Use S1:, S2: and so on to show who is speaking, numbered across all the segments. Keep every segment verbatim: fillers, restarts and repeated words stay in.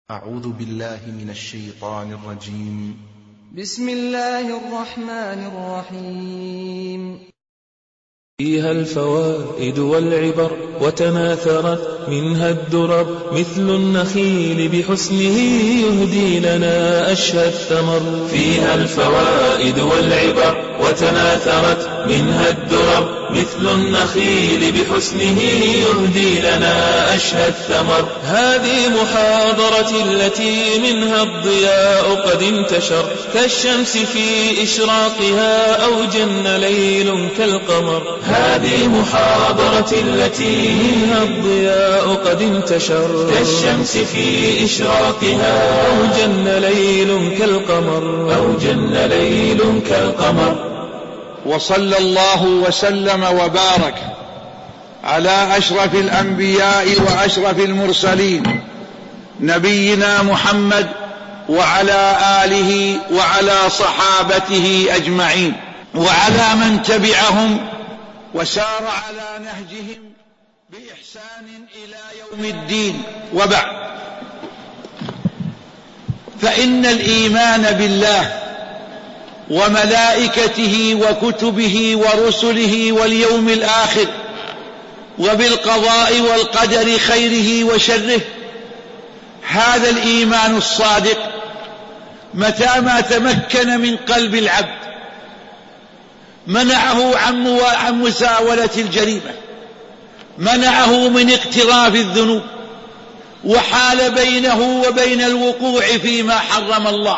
S1: أعوذ بالله من الشيطان الرجيم.
S2: بسم الله الرحمن الرحيم.
S3: فيها الفوائد والعبر وتناثرت منها الدرر، مثل النخيل بحسنه يهدي لنا أشهى الثمر. فيها الفوائد والعبر وتناثرت منها الدرر، مثل النخيل بحسنه يهدي لنا أشهى الثمر. هذه محاضرة التي منها الضياء قد انتشر، كالشمس في إشراقها أو جن ليل كالقمر. هذه محاضرة التي منها الضياء قد انتشر، كالشمس في إشراقها أو جن ليل كالقمر، أو جن ليل كالقمر.
S4: وصلى الله وسلم وبارك على أشرف الأنبياء وأشرف المرسلين نبينا محمد وعلى آله وعلى صحابته أجمعين، وعلى من تبعهم وسار على نهجهم بإحسان إلى يوم الدين. وبعد، فإن الإيمان بالله وملائكته وكتبه ورسله واليوم الآخر وبالقضاء والقدر خيره وشره، هذا الإيمان الصادق متى ما تمكن من قلب العبد منعه عن مساولة الجريمة، منعه من اقتراف الذنوب، وحال بينه وبين الوقوع فيما حرم الله.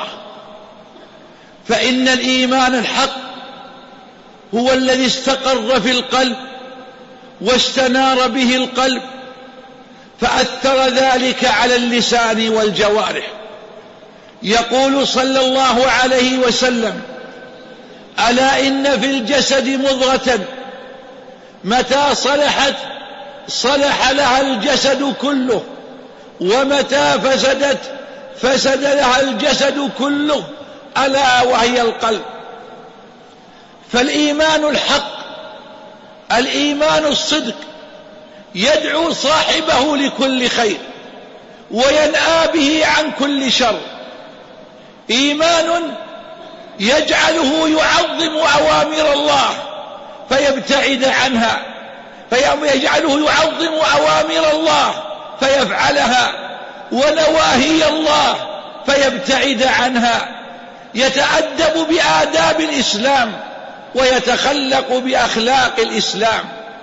S4: فإن الإيمان الحق هو الذي استقر في القلب واستنار به القلب، فأثر ذلك على اللسان والجوارح. يقول صلى الله عليه وسلم: ألا إن في الجسد مضغة متى صلحت صلح لها الجسد كله، ومتى فسدت فسد لها الجسد كله، ألا وهي القلب. فالإيمان الحق، الإيمان الصدق، يدعو صاحبه لكل خير وينأى به عن كل شر. إيمان يجعله يعظم أوامر الله فيبتعد عنها، فيجعله يعظم أوامر الله فيفعلها، ونواهي الله فيبتعد عنها. يتأدب بآداب الإسلام ويتخلق بأخلاق الإسلام.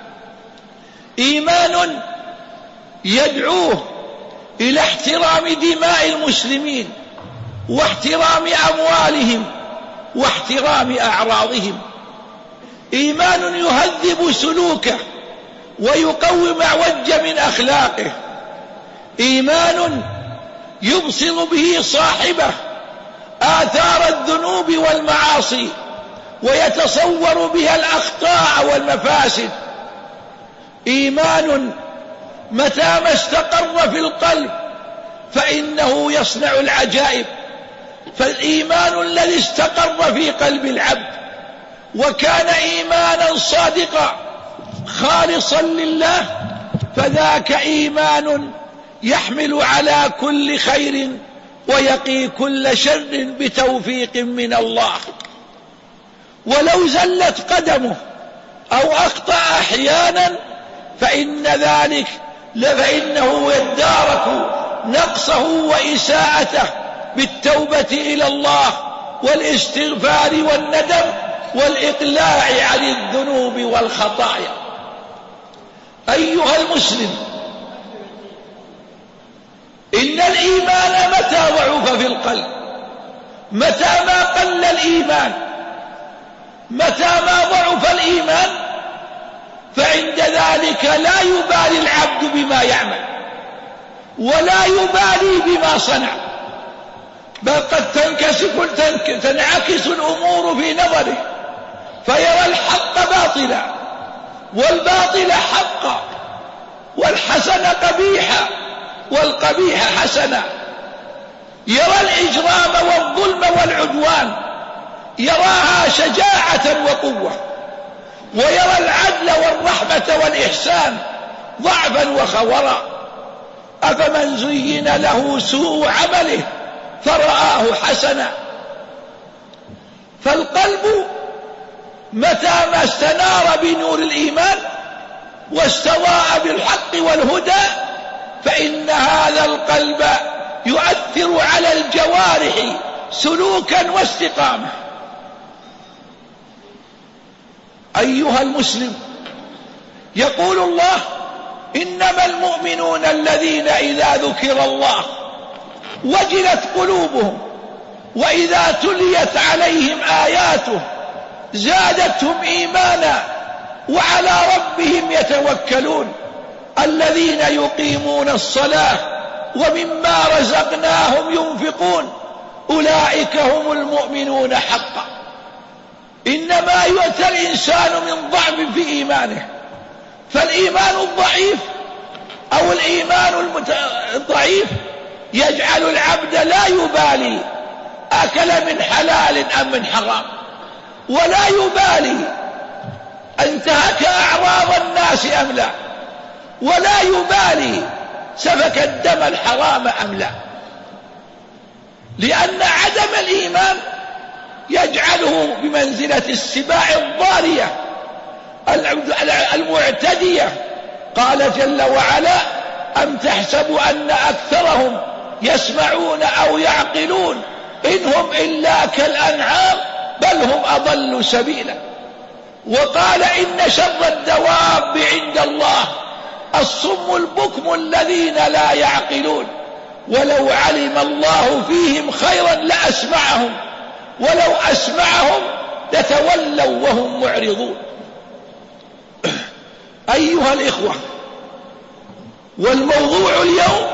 S4: إيمان يدعوه إلى احترام دماء المسلمين واحترام أموالهم واحترام أعراضهم. إيمان يهذب سلوكه ويقوم أعوج من أخلاقه. إيمان يبصر به صاحبه آثار الذنوب والمعاصي ويتصور بها الأخطاء والمفاسد. إيمان متى ما استقر في القلب فإنه يصنع العجائب. فالإيمان الذي استقر في قلب العبد وكان إيمانا صادقا خالصا لله، فذاك إيمان يحمل على كل خير ويقي كل شر بتوفيق من الله. ولو زلت قدمه أو أخطأ أحيانا فإن ذلك فإنه يدارك نقصه وإساءته بالتوبة إلى الله والاستغفار والندم والإقلاع عن الذنوب والخطايا. أيها المسلم، إن الإيمان متى ضعف في القلب، متى ما قل الإيمان، متى ما ضعف الإيمان، فعند ذلك لا يبالي العبد بما يعمل ولا يبالي بما صنع، بل قد تنعكس الأمور في نظره فيرى الحق باطلا والباطل حقا والحسن قبيحا والقبيح حسنا. يرى الإجرام والظلم والعدوان يراها شجاعة وقوة، ويرى العدل والرحمة والإحسان ضعفا وخورا. أفمن زين له سوء عمله فرآه حسنا. فالقلب متى ما استنار بنور الإيمان واستضاء بالحق والهدى فإن هذا القلب يؤثر على الجوارح سلوكا واستقامة. أيها المسلم، يقول الله: إنما المؤمنون الذين إذا ذكر الله وجلت قلوبهم وإذا تليت عليهم آياته زادتهم إيمانا وعلى ربهم يتوكلون الذين يقيمون الصلاة ومما رزقناهم ينفقون أولئك هم المؤمنون حقا. إنما يؤتى الإنسان من ضعف في إيمانه، فالإيمان الضعيف أو الإيمان الضعيف يجعل العبد لا يبالي أكل من حلال أم من حرام، ولا يبالي انتهك أعراض الناس أم لا، ولا يبالي سفك الدم الحرام أم لا، لأن عدم الإيمان يجعله بمنزلة السباع الضارية المعتدية. قال جل وعلا: أم تحسب أن أكثرهم يسمعون أو يعقلون إن هم إلا كالأنعام بل هم أضل سبيلا. وقال: إن شر الدواب عند الله الصم البكم الذين لا يعقلون ولو علم الله فيهم خيرا لأسمعهم ولو أسمعهم لتولوا وهم معرضون. أيها الإخوة، والموضوع اليوم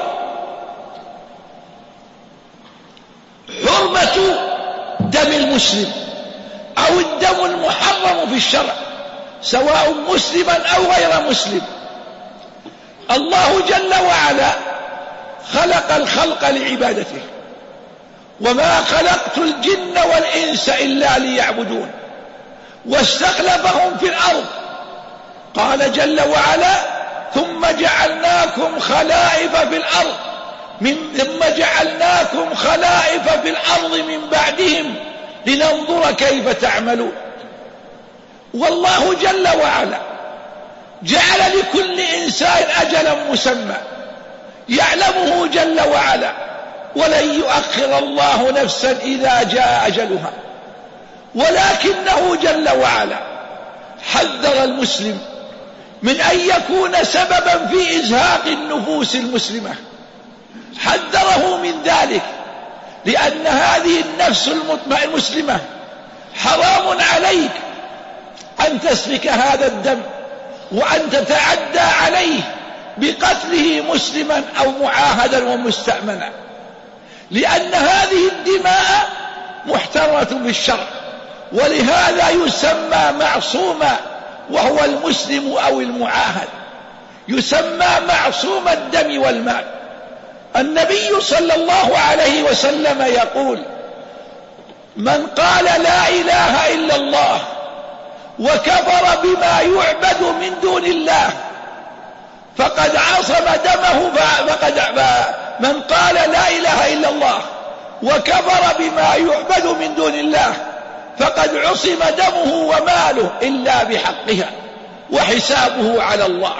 S4: حرمة دم المسلم أو الدم المحرم في الشرع سواء مسلما أو غير مسلم. الله جل وعلا خلق الخلق لعبادته، وما خلقت الجن والإنس إلا ليعبدون، واستخلفهم في الأرض. قال جل وعلا: ثم جعلناكم خلائف في الأرض من ثم جعلناكم خلائف في الأرض من بعدهم لننظر كيف تعملون. والله جل وعلا جعل لكل إنسان أجلا مسمى يعلمه جل وعلا، ولن يؤخر الله نفسا إذا جاء أجلها، ولكنه جل وعلا حذر المسلم من أن يكون سببا في إزهاق النفوس المسلمة، حذره من ذلك، لأن هذه النفس المسلمة حرام عليك أن تسفك هذا الدم وأن تتعدى عليه بقتله مسلما أو معاهدا ومستأمنا، لأن هذه الدماء محترمة بالشرع، ولهذا يسمى معصوما، وهو المسلم أو المعاهد يسمى معصوم الدم والمال. النبي صلى الله عليه وسلم يقول: من قال لا إله إلا الله وكفر بما يعبد من دون الله فقد عصم دمه فقد من قال لا إله إلا الله وكفر بما يعبد من دون الله فقد عصم دمه وماله إلا بحقها وحسابه على الله.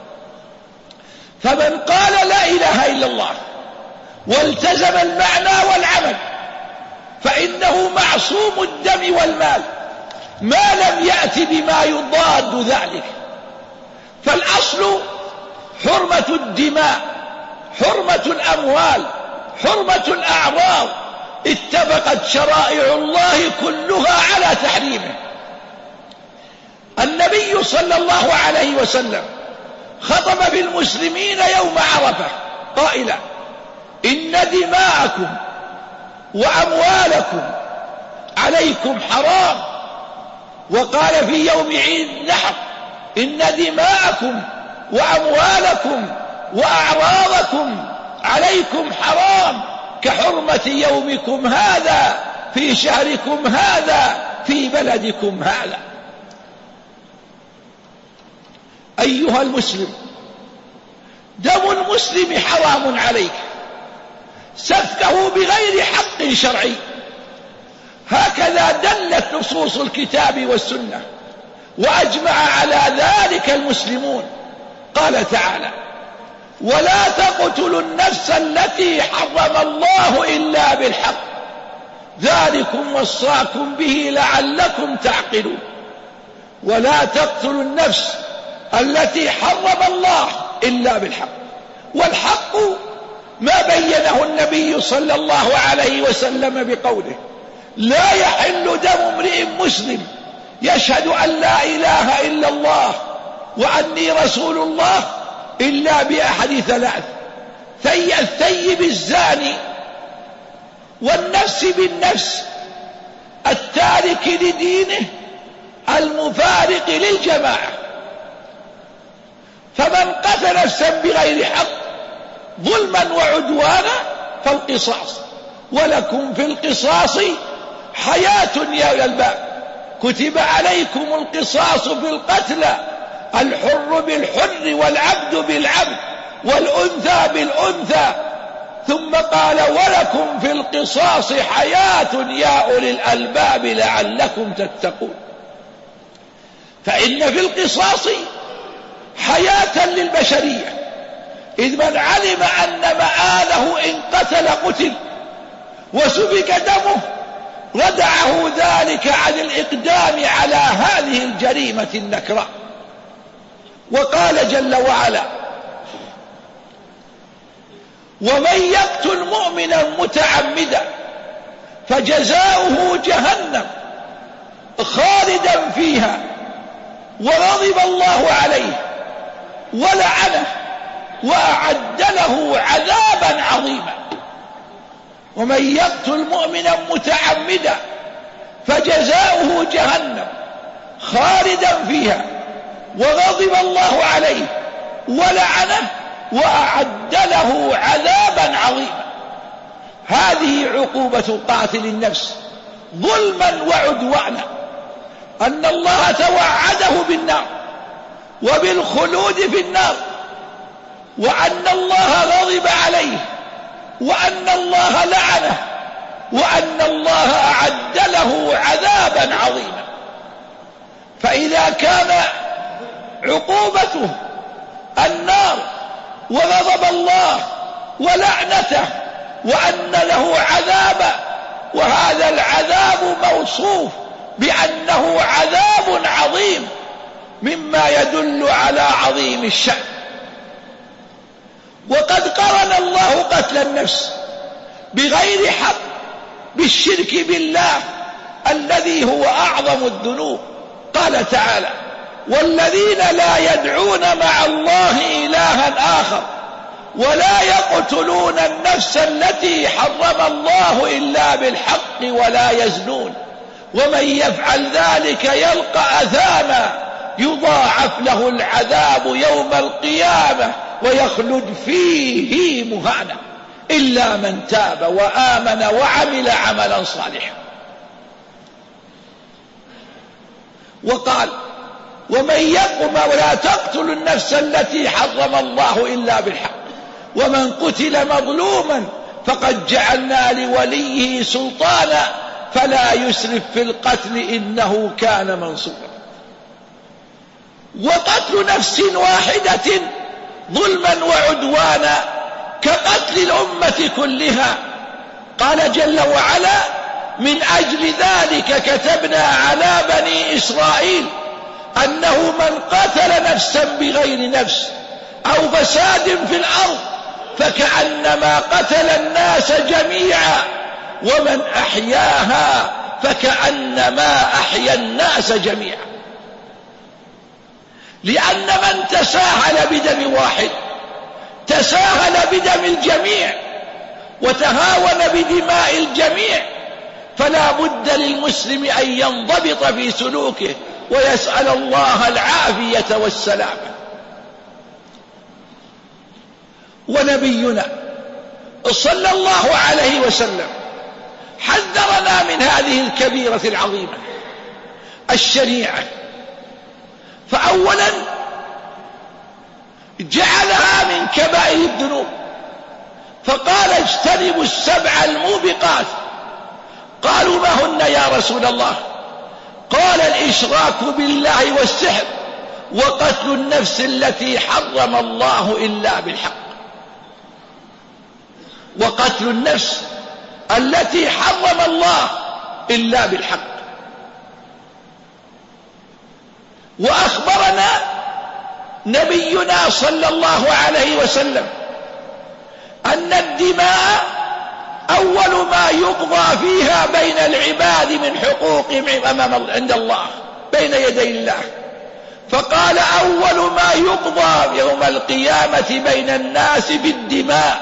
S4: فمن قال لا إله إلا الله والتزم المعنى والعمل فإنه معصوم الدم والمال ما لم يأت بما يضاد ذلك. فالأصل حرمة الدماء، حرمة الأموال، حرمة الأعراض، اتفقت شرائع الله كلها على تحريمه. النبي صلى الله عليه وسلم خطب بالمسلمين يوم عرفة قائلا: إن دماءكم وأموالكم عليكم حرام. وقال في يوم عيد النحر: إن دماءكم وأموالكم وأعراضكم عليكم حرام كحرمة يومكم هذا في شهركم هذا في بلدكم هذا. أيها المسلم، دم المسلم حرام عليك، سفكه بغير حق شرعي. هكذا دلت نصوص الكتاب والسنة، وأجمع على ذلك المسلمون. قال تعالى: ولا تقتلوا النفس التي حرم الله إلا بالحق ذلكم وصاكم به لعلكم تعقلون. ولا تقتلوا النفس التي حرم الله إلا بالحق، والحق ما بينه النبي صلى الله عليه وسلم بقوله: لا يحل دم امرئ مسلم يشهد أن لا إله إلا الله وأني رسول الله إلا بأحد ثلاث: الثيب الزاني، والنفس بالنفس، التارك لدينه، المفارق للجماعة. فمن قتل نفسا بغير حق ظلما وعدوانا فالقصاص، ولكم في القصاص حياة يا أولي الألباب. كتب عليكم القصاص في القتلى، الحر بالحر والعبد بالعبد والأنثى بالأنثى. ثم قال: ولكم في القصاص حياة يا أولي الألباب لعلكم تتقون. فإن في القصاص حياة للبشرية، إذ من علم أن مآله إن قتل قتل وسفك دمه ردعه ذلك عن الإقدام على هذه الجريمة النكراء. وقال جل وعلا: ومن يقتل مؤمنا متعمدا فجزاؤه جهنم خالدا فيها وغضب الله عليه ولعنه وأعد له عذابا عظيما. ومن يقتل مؤمنا متعمدا فجزاؤه جهنم خالدا فيها وغضب الله عليه ولعنه وأعد له عذابا عظيما. هذه عقوبة قاتل النفس ظلما وعدوانا، أن الله توعده بالنار وبالخلود في النار، وأن الله غضب عليه، وأن الله لعنه، وأن الله أعد له عذابا عظيما. فإذا كان عقوبته النار وغضب الله ولعنته وأن له عذابا، وهذا العذاب موصوف بأنه عذاب عظيم مما يدل على عظيم الشأن. وقد قرن الله قتل النفس بغير حق بالشرك بالله الذي هو أعظم الذنوب. قال تعالى: والذين لا يدعون مع الله إلها آخر ولا يقتلون النفس التي حرم الله إلا بالحق ولا يزنون ومن يفعل ذلك يلقى أثاما يضاعف له العذاب يوم القيامة ويخلد فيه مهانا إلا من تاب وآمن وعمل عملا صالحا. وقال: ومن يقم ولا تقتل النفس التي حرم الله إلا بالحق ومن قتل مظلوما فقد جعلنا لوليه سلطانا فلا يسرف في القتل إنه كان منصورا. وقتل نفس واحدة ظلما وعدوانا كقتل الأمة كلها. قال جل وعلا: من أجل ذلك كتبنا على بني إسرائيل أنه من قتل نفسا بغير نفس أو فساد في الأرض فكأنما قتل الناس جميعا ومن أحياها فكأنما أحيا الناس جميعا. لأن من تساهل بدم واحد تساهل بدم الجميع وتهاون بدماء الجميع. فلا بد للمسلم أن ينضبط في سلوكه ويسأل الله العافية والسلامة. ونبينا صلى الله عليه وسلم حذرنا من هذه الكبيرة العظيمة الشنيعة. فأولا جعلها من كبائر الذنوب، فقال اجتنبوا السبع الموبقات. قالوا ما هن يا رسول الله؟ قال الإشراك بالله والسحر وقتل النفس التي حرم الله إلا بالحق. وقتل النفس التي حرم الله إلا بالحق. وأخبرنا نبينا صلى الله عليه وسلم أن الدماء أول ما يقضى فيها بين العباد من حقوقهم أمام عند الله بين يدي الله، فقال أول ما يقضى يوم القيامة بين الناس بالدماء.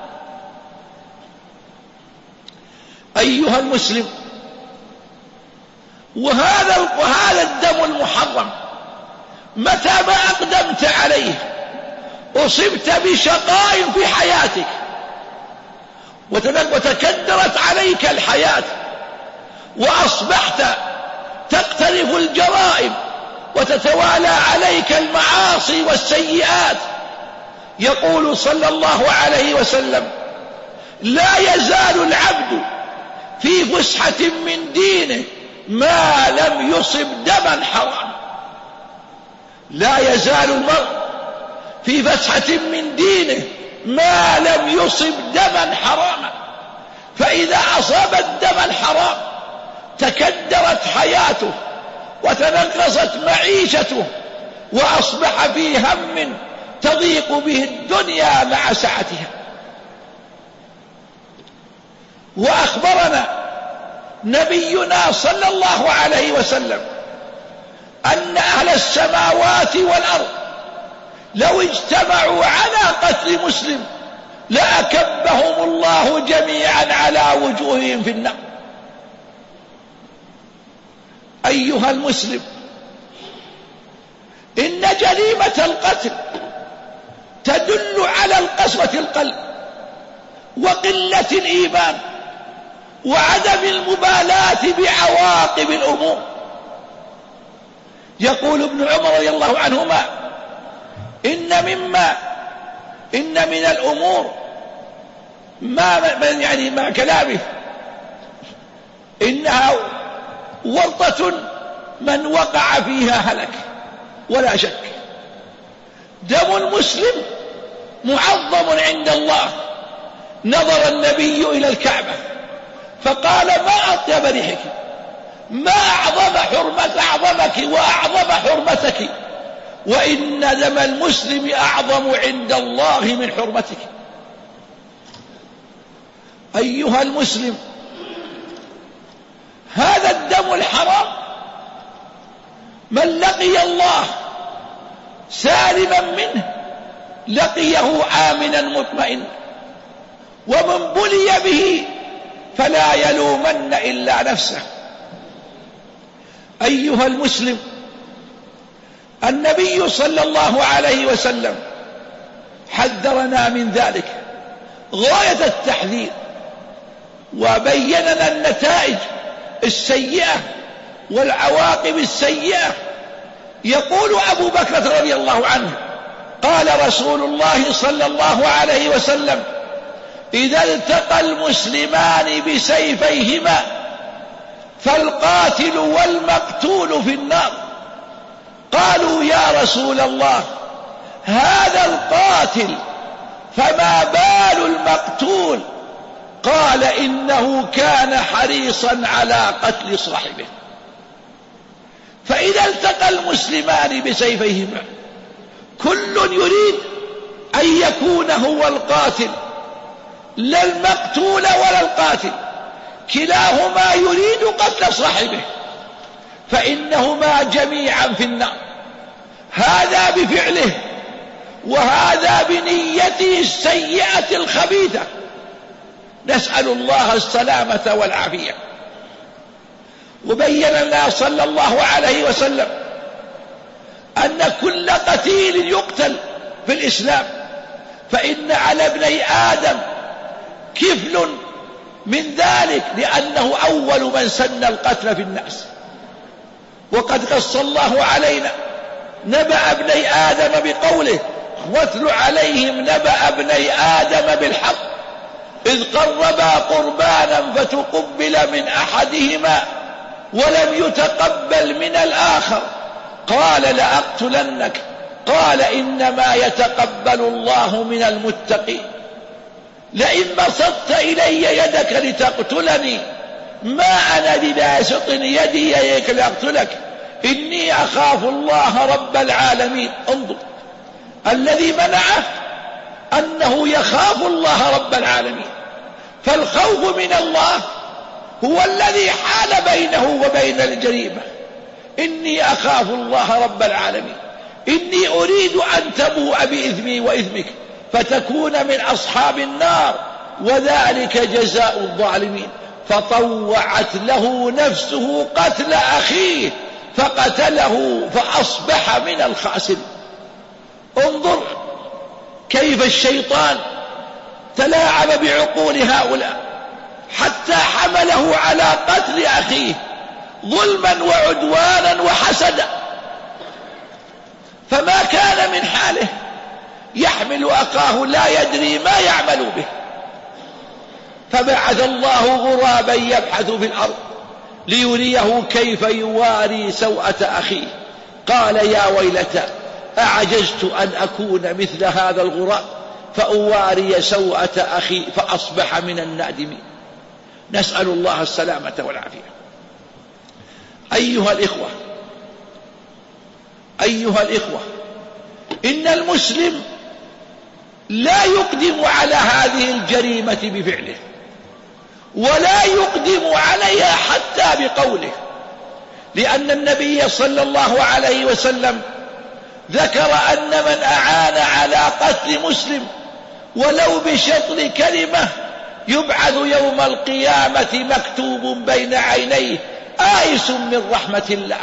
S4: أيها المسلم، وهذا وهذا الدم المحرم متى ما أقدمت عليه أصبت بشقاء في حياتك وتكدرت عليك الحياة وأصبحت تقترف الجرائم وتتوالى عليك المعاصي والسيئات. يقول صلى الله عليه وسلم: لا يزال العبد في فسحة من دينه ما لم يصب دما حرام. لا يزال المرء في فسحة من دينه ما لم يصب دما حراما، فإذا أصاب الدم الحرام تكدرت حياته وتنغصت معيشته وأصبح في هم تضيق به الدنيا مع سعتها. وأخبرنا نبينا صلى الله عليه وسلم أن أهل السماوات والأرض لو اجتمعوا على قتل مسلم لأكبهم الله جميعا على وجوههم في النار. أيها المسلم، إن جريمة القتل تدل على القسوة القلب وقلة الإيمان وعدم المبالاة بعواقب الأمور. يقول ابن عمر رضي الله عنهما: إن مما إن من الأمور ما يعني مع كلامه إنها ورطة من وقع فيها هلك ولا شك. دم المسلم معظم عند الله. نظر النبي إلى الكعبة فقال: ما أطيب ريحك، ما أعظم حرمة أعظمك وأعظم حرمتك، وإن دم المسلم أعظم عند الله من حرمتك. أيها المسلم، هذا الدم الحرام من لقي الله سالما منه لقيه آمنا مطمئنا، ومن بلي به فلا يلومن إلا نفسه. أيها المسلم، النبي صلى الله عليه وسلم حذرنا من ذلك غاية التحذير وبين لنا النتائج السيئة والعواقب السيئة. يقول أبو بكر رضي الله عنه: قال رسول الله صلى الله عليه وسلم: إذا التقى المسلمان بسيفيهما فالقاتل والمقتول في النار. قالوا: يا رسول الله، هذا القاتل فما بال المقتول؟ قال: إنه كان حريصا على قتل صاحبه. فإذا التقى المسلمان بسيفيهما كل يريد أن يكون هو القاتل، لا المقتول ولا القاتل، كلاهما يريد قتل صاحبه، فإنهما جميعا في النار، هذا بفعله وهذا بنيته السيئة الخبيثة. نسأل الله السلامة والعافية. وبين لنا صلى الله عليه وسلم أن كل قتيل يقتل في الإسلام فإن على ابني آدم كفل من ذلك، لأنه أول من سن القتل في الناس. وقد قص الله علينا نبأ ابني آدم بقوله: واتل عليهم نبأ ابني آدم بالحق إذ قربا قربانا فتقبل من أحدهما ولم يتقبل من الآخر قال لأقتلنك قال إنما يتقبل الله من المتقين لئن بسطت إلي يدك لتقتلني ما أنا بباسط يدي إليك لأقتلك إني أخاف الله رب العالمين. انظر الذي منعه أنه يخاف الله رب العالمين، فالخوف من الله هو الذي حال بينه وبين الجريمة. إني أخاف الله رب العالمين إني أريد أن تبوء بإثمي وإثمك فتكون من أصحاب النار وذلك جزاء الظالمين. فطوعت له نفسه قتل أخيه فقتله فأصبح من الخاسرين. انظر كيف الشيطان تلاعب بعقول هؤلاء حتى حمله على قتل أخيه ظلما وعدوانا وحسدا، فما كان من حاله يحمل أخاه لا يدري ما يعمل به، فبعث الله غرابا يبحث في الأرض ليريه كيف يواري سوءة أخيه قال يا ويلتى أعجزت أن أكون مثل هذا الغراب فأواري سوءة أخي فأصبح من النادمين. نسأل الله السلامة والعافية. أيها الإخوة أيها الإخوة إن المسلم لا يقدم على هذه الجريمة بفعله ولا يقدم عليها حتى بقوله، لأن النبي صلى الله عليه وسلم ذكر أن من أعان على قتل مسلم ولو بشطر كلمة يبعث يوم القيامة مكتوب بين عينيه آيس من رحمة الله.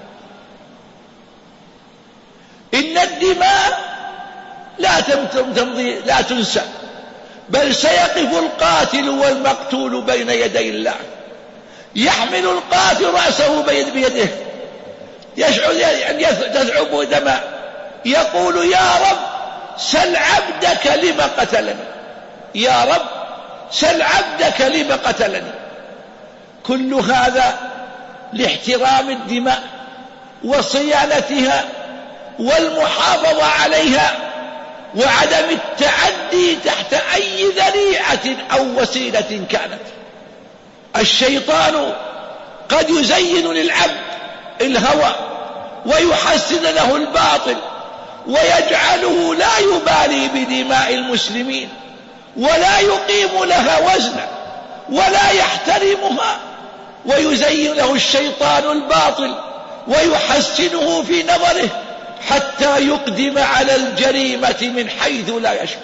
S4: إن الدماء لا تمضي لا تنسى، بل سيقف القاتل والمقتول بين يدي الله، يحمل القاتل رأسه بيده يشعر أن تذعب دماء يقول يا رب سل عبدك لما قتلني، يا رب سل عبدك لما قتلني. كل هذا لاحترام الدماء وصيانتها والمحافظة عليها وعدم التعدي تحت أي ذريعة أو وسيلة كانت. الشيطان قد يزين للعبد الهوى ويحسن له الباطل ويجعله لا يبالي بدماء المسلمين ولا يقيم لها وزنا ولا يحترمها، ويزين له الشيطان الباطل ويحسنه في نظره حتى يقدم على الجريمة من حيث لا يشعر.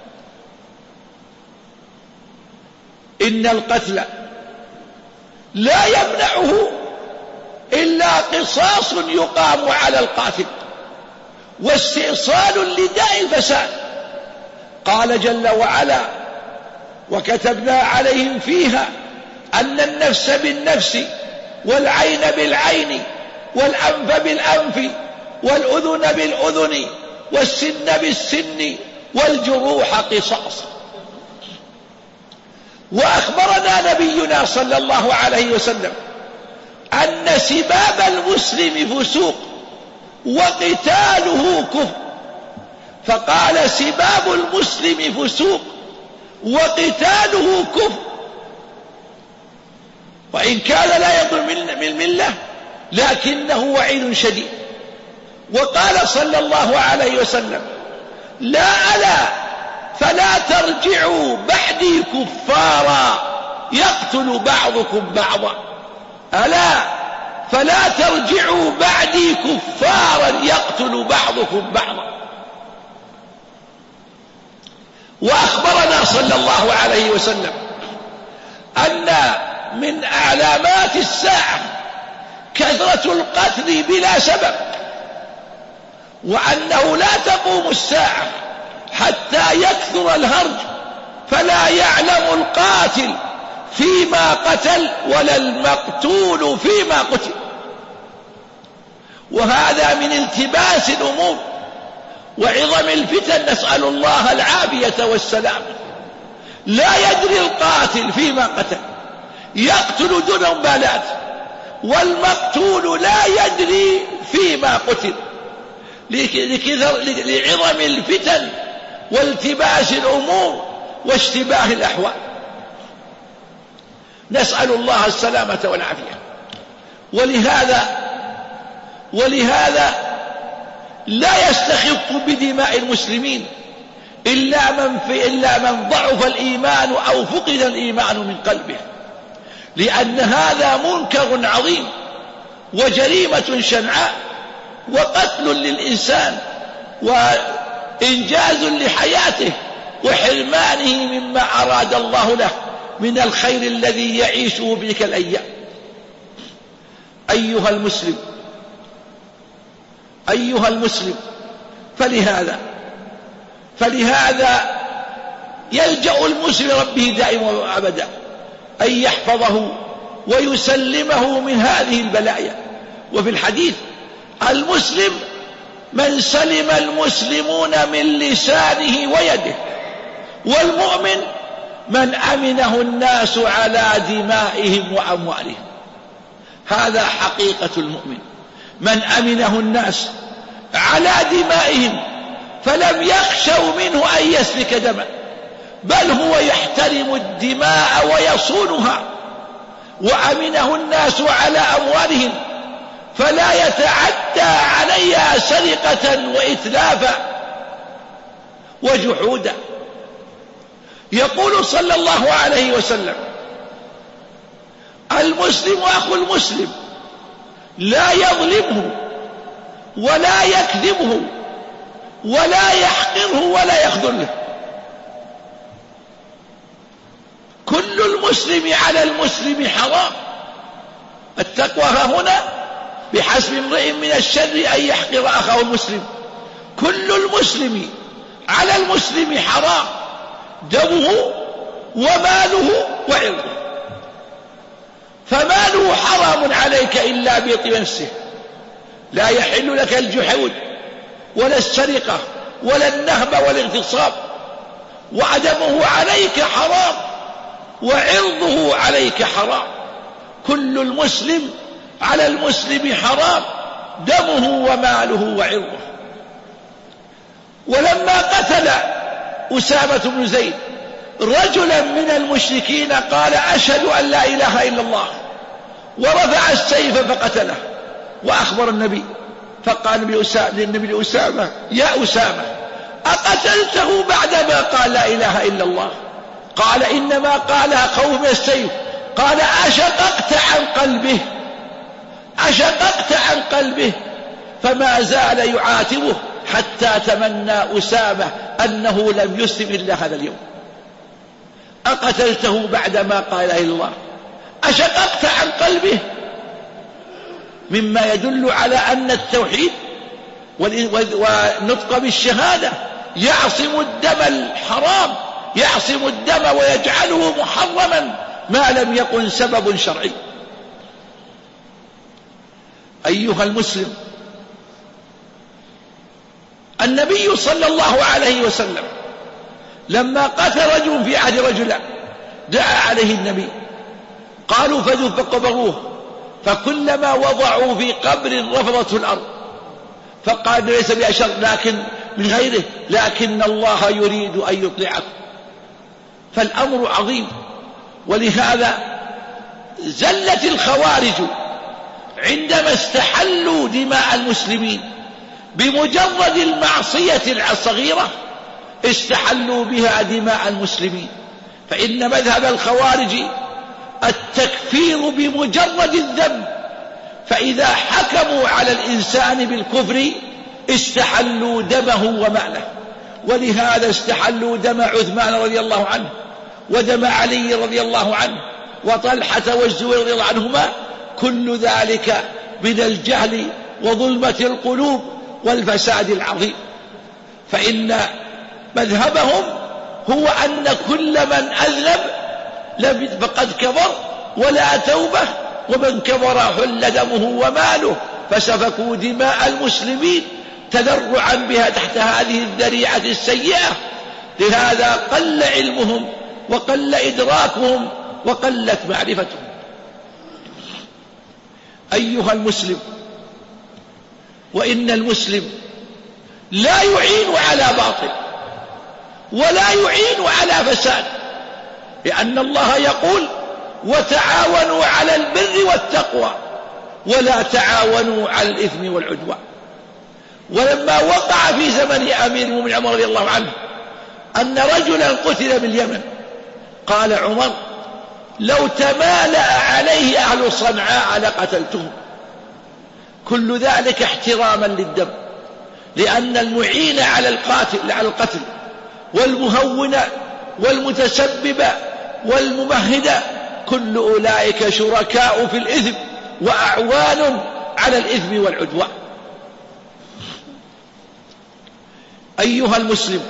S4: إن القتل لا يمنعه إلا قصاص يقام على القاتل واستئصال لداء الفساد. قال جل وعلا وكتبنا عليهم فيها أن النفس بالنفس والعين بالعين والأنف بالأنف والأذن بالأذن والسن بالسن والجروح قصاص. وأخبرنا نبينا صلى الله عليه وسلم أن سباب المسلم فسوق وقتاله كفر، فقال سباب المسلم فسوق وقتاله كفر، وإن كان لا يضر من الملة لكنه وعيد شديد. وقال صلى الله عليه وسلم لا ألا فلا ترجعوا بعدي كفارا يقتل بعضكم بعضا، ألا فلا ترجعوا بعدي كفارا يقتل بعضكم بعضا. وأخبرنا صلى الله عليه وسلم أن من علامات الساعة كثرة القتل بلا سبب، وأنه لا تقوم الساعة حتى يكثر الهرج فلا يعلم القاتل فيما قتل ولا المقتول فيما قتل. وهذا من التباس الأمور وعظم الفتن، نسأل الله العافية والسلام. لا يدري القاتل فيما قتل، يقتل دون مبالاة، والمقتول لا يدري فيما قتل، لعظم الفتن والتباس الأمور واشتباه الأحوال. نسأل الله السلامة والعافية. ولهذا ولهذا لا يستخف بدماء المسلمين إلا من, في إلا من ضعف الإيمان أو فقد الإيمان من قلبه، لأن هذا منكر عظيم وجريمة شنعاء وقتل للإنسان وإنجاز لحياته وحرمانه مما أراد الله له من الخير الذي يعيشه بتلك الأيام. أيها المسلم أيها المسلم فلهذا فلهذا يلجأ المسلم ربه دائما وأبدا أن يحفظه ويسلمه من هذه البلايا. وفي الحديث: المسلم من سلم المسلمون من لسانه ويده، والمؤمن من أمنه الناس على دمائهم وأموالهم. هذا حقيقة المؤمن، من أمنه الناس على دمائهم فلم يخشوا منه أن يسفك دما، بل هو يحترم الدماء ويصونها، وأمنه الناس على أموالهم فلا يتعدى عليها سرقة وإتلافا وجحودا. يقول صلى الله عليه وسلم: المسلم أخو المسلم، لا يظلمه ولا يكذبه ولا يحقره ولا يخذله. كل المسلم على المسلم حرام. التقوى هنا بحسب امرئ من الشر أن يحقر أخاه المسلم. كل المسلم على المسلم حرام، دمه وماله وعرضه. فماله حرام عليك إلا بطيب نفسه، لا يحل لك الجحود ولا السرقة ولا النهب ولا الاغتصاب. وعدمه عليك حرام، وعرضه عليك حرام. كل المسلم على المسلم حرام، دمه وماله وعرضه. ولما قتل أسامة بن زيد رجلا من المشركين قال: أشهد أن لا إله إلا الله، ورفع السيف فقتله. وأخبر النبي، فقال للنبي لأسامة: يا أسامة، أقتلته بعدما قال لا إله إلا الله؟ قال: إنما قالها قوم السيف. قال: أشققت عن قلبه أشققت عن قلبه فما زال يعاتبه حتى تمنى أسامة أنه لم يسلم إلا هذا اليوم. أقتلته بعدما قال لا إله إلا الله، أشققت عن قلبه، مما يدل على أن التوحيد والنطق بالشهادة يعصم الدم الحرام، يعصم الدم ويجعله محرما ما لم يكن سبب شرعي. أيها المسلم، النبي صلى الله عليه وسلم لما قتل رجل في عهد رجلا دعا عليه النبي، قالوا فقبروه، فكلما وضعوا في قبر رفضته الأرض، فقال: ليس بأشر لكن من غيره، لكن الله يريد أن يطلعكم. فالأمر عظيم. ولهذا زلت الخوارج عندما استحلوا دماء المسلمين بمجرد المعصية الصغيرة، استحلوا بها دماء المسلمين. فإن مذهب الخوارج التكفير بمجرد الذنب، فإذا حكموا على الإنسان بالكفر استحلوا دمه وماله. ولهذا استحلوا دم عثمان رضي الله عنه، ودم علي رضي الله عنه، وطلحة والزبير رضي الله عنهما. كل ذلك من الجهل وظلمة القلوب والفساد العظيم. فإن مذهبهم هو أن كل من أذنب فقد كفر ولا توبة، ومن كفر حل دمه وماله. فسفكوا دماء المسلمين تذرعا بها تحت هذه الذريعة السيئة. لهذا قل علمهم وقل إدراكهم وقلت معرفتهم. أيها المسلم، وإن المسلم لا يعين على باطل ولا يعين على فساد، لأن الله يقول وتعاونوا على البر والتقوى ولا تعاونوا على الإثم والعدوان. ولما وقع في زمن أمير المؤمنين عمر رضي الله عنه أن رجلا قتل باليمن، قال عمر لو تمالأ عليه أهل صنعاء لقتلتهم. كل ذلك احتراما للدم، لأن المعين على القاتل على القتل والمهون والمتسبب والممهد كل أولئك شركاء في الإثم وأعوان على الإثم والعدوان. أيها المسلم،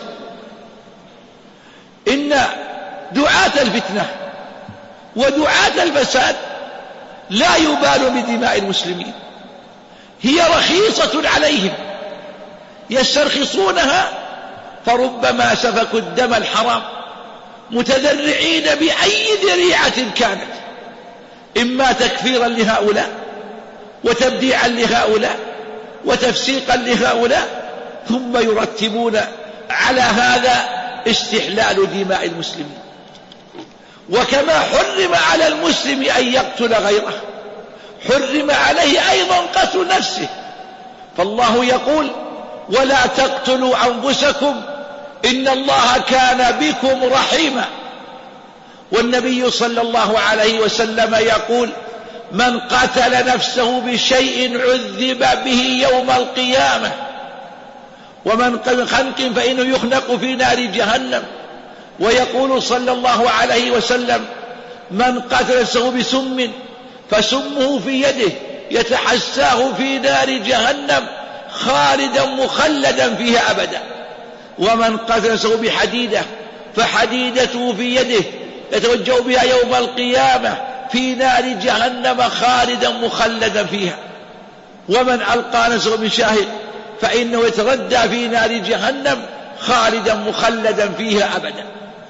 S4: إن دعاة الفتنة ودعاة الفساد لا يبالوا بدماء المسلمين، هي رخيصة عليهم يسترخصونها، فربما سفكوا الدم الحرام متذرعين بأي ذريعة كانت، إما تكفيرا لهؤلاء وتبديعا لهؤلاء وتفسيقا لهؤلاء، ثم يرتبون على هذا استحلال دماء المسلمين. وكما حرم على المسلم أن يقتل غيره، حرم عليه أيضا قتل نفسه. فالله يقول ولا تقتلوا أنفسكم إن الله كان بكم رحيما. والنبي صلى الله عليه وسلم يقول من قتل نفسه بشيء عذب به يوم القيامة، ومن خنق فإنه يخنق في نار جهنم. ويقول صلى الله عليه وسلم من قتل نفسه بسم فسمه في يده يتحساه في نار جهنم خالدا مخلدا فيها أبدا، ومن قتل نفسه بحديدة فحديدته في يده يتوجه بها يوم القيامة في نار جهنم خالدا مخلدا فيها، ومن ألقى نفسه بشاهق فإنه يتردى في نار جهنم خالدا مخلدا فيها أبدا.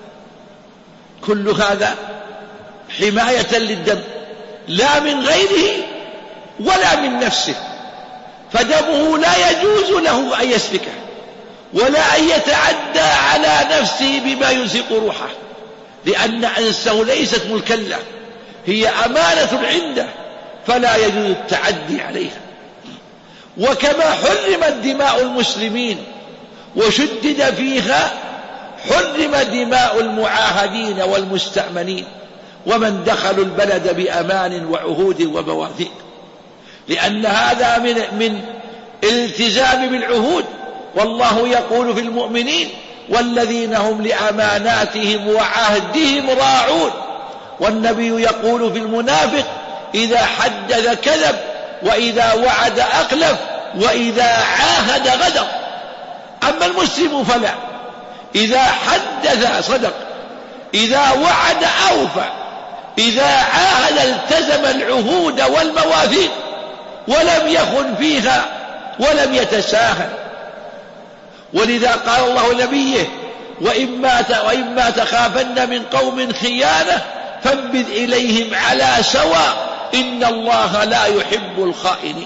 S4: كل هذا حماية للدم، لا من غيره ولا من نفسه، فدمه لا يجوز له أن يسفكه ولا أن يتعدى على نفسه بما يزهق روحه، لأن أنسه ليست ملكا له، هي أمانة عنده فلا يجوز التعدي عليها. وكما حرمت دماء المسلمين وشدد فيها، حرم دماء المعاهدين والمستأمنين ومن دخلوا البلد بأمان وعهود ومواثيق، لأن هذا من من الالتزام بالعهود. والله يقول في المؤمنين والذين هم لأماناتهم وعهدهم راعون. والنبي يقول في المنافق إذا حدث كذب وإذا وعد أخلف وإذا عاهد غدر. أما المسلم فلا، إذا حدث صدق، إذا وعد أوفى، إذا عاهد التزم العهود والمواثيق ولم يخن فيها ولم يتساهل. ولذا قال الله لنبيه وإما وإما تخافن من قوم خيانة فانبذ إليهم على سواء إن الله لا يحب الخائنين.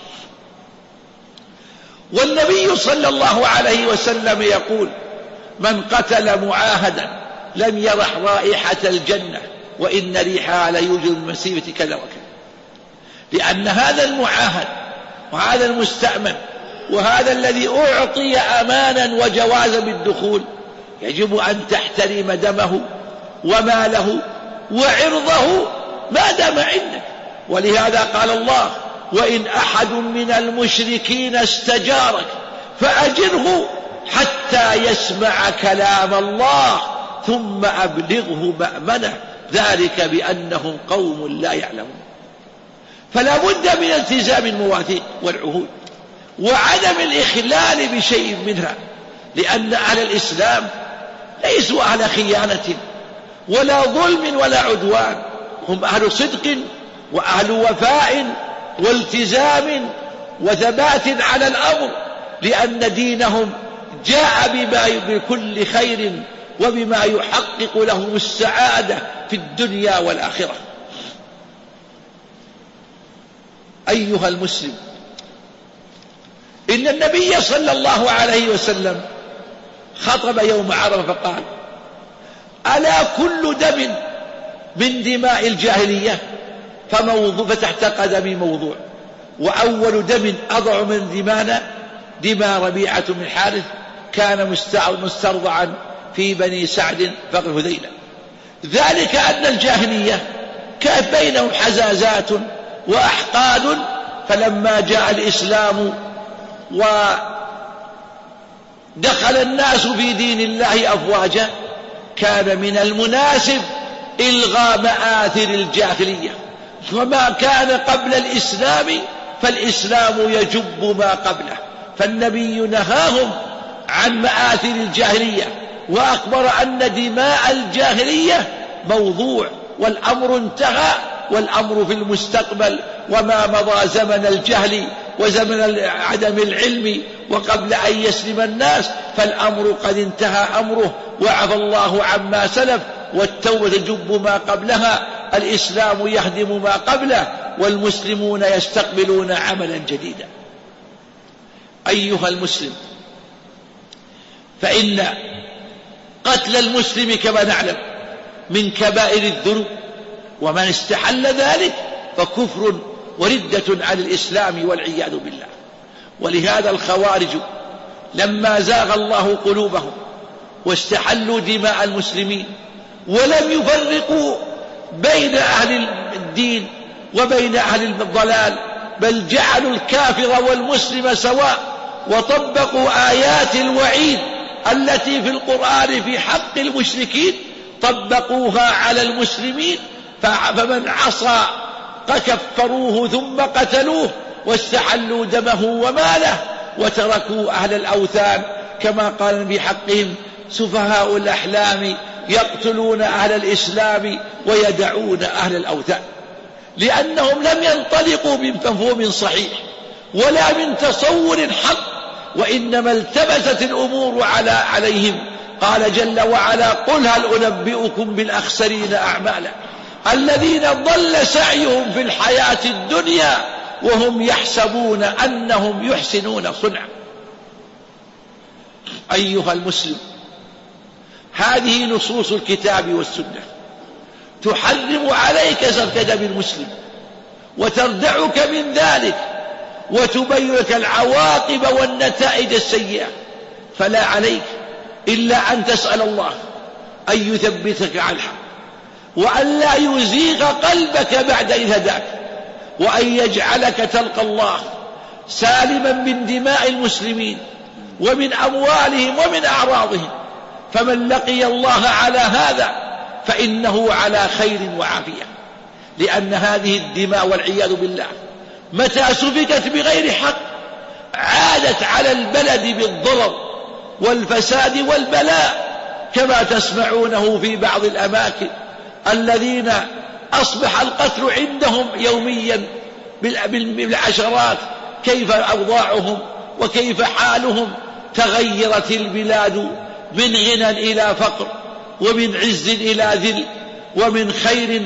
S4: والنبي صلى الله عليه وسلم يقول من قتل معاهدا لم يرح رائحة الجنة وإن ريحها ليوجد من مسيرة كذا وكذا، لأن هذا المعاهد وهذا المستأمن وهذا الذي أعطي أمانا وجوازا بالدخول يجب أن تحترم دمه وماله وعرضه ما دام عندك. ولهذا قال الله وإن أحد من المشركين استجارك فأجره حتى يسمع كلام الله ثم أبلغه مأمنه ذلك بأنهم قوم لا يعلمون. فلا بد من التزام المواثيق والعهود وعدم الإخلال بشيء منها، لأن أهل الإسلام ليسوا أهل خيانة ولا ظلم ولا عدوان، هم أهل صدق وأهل وفاء والتزام وثبات على الأمر. لأن دينهم جاء بما بكل خير وبما يحقق لهم السعادة في الدنيا والآخرة. أيها المسلم، إن النبي صلى الله عليه وسلم خطب يوم عرفة فقال: ألا كل دم من دماء الجاهلية فموضوع فتحت قدمي موضوع، وأول دم أضع من دمانا دماء ربيعة بن الحارث كان مسترضعا في بني سعد فقر هذيلة. ذلك أن الجاهلية كانت بينهم حزازات وأحقاد، فلما جاء الإسلام ودخل الناس في دين الله أفواجا كان من المناسب إلغاء مآثر الجاهلية، وما كان قبل الإسلام فالإسلام يجب ما قبله. فالنبي نهاهم عن مآثر الجاهلية وأخبر أن دماء الجاهلية موضوع، والأمر انتهى، والأمر في المستقبل، وما مضى زمن الجهل وزمن عدم العلم وقبل أن يسلم الناس، فالأمر قد انتهى أمره وعفى الله عما سلف، والتوبة تجب ما قبلها، الإسلام يهدم ما قبله، والمسلمون يستقبلون عملا جديدا. أيها المسلم، فإن قتل المسلم كما نعلم من كبائر الذنوب، ومن استحل ذلك فكفر وردة عن الإسلام والعياذ بالله. ولهذا الخوارج لما زاغ الله قلوبهم واستحلوا دماء المسلمين ولم يفرقوا بين أهل الدين وبين أهل الضلال، بل جعلوا الكافر والمسلم سواء، وطبقوا آيات الوعيد التي في القرآن في حق المشركين طبقوها على المسلمين، فمن عصى كفروه ثم قتلوه واستحلوا دمه وماله، وتركوا أهل الأوثان كما قال في حقهم: سفهاء الأحلام يقتلون أهل الإسلام ويدعون أهل الأوثان، لأنهم لم ينطلقوا من مفهوم صحيح ولا من تصور حق، وإنما التبست الأمور على عليهم. قال جل وعلا: قل هل أنبئكم بالأخسرين أعمالا الذين ضل سعيهم في الحياة الدنيا وهم يحسبون أنهم يحسنون صنعا. أيها المسلم، هذه نصوص الكتاب والسنة تحرم عليك سفك دم المسلم وتردعك من ذلك وتبين لك العواقب والنتائج السيئة، فلا عليك إلا أن تسأل الله أن يثبتك على الحق، وأن لا يزيغ قلبك بعد إذ هداك، وأن يجعلك تلقى الله سالما من دماء المسلمين ومن أموالهم ومن أعراضهم. فمن لقي الله على هذا فإنه على خير وعافية، لأن هذه الدماء والعياذ بالله متى سفكت بغير حق عادت على البلد بالضرر والفساد والبلاء، كما تسمعونه في بعض الأماكن الذين أصبح القتل عندهم يوميا بالعشرات. كيف أوضاعهم وكيف حالهم؟ تغيرت البلاد من غنى إلى فقر، ومن عز إلى ذل، ومن خير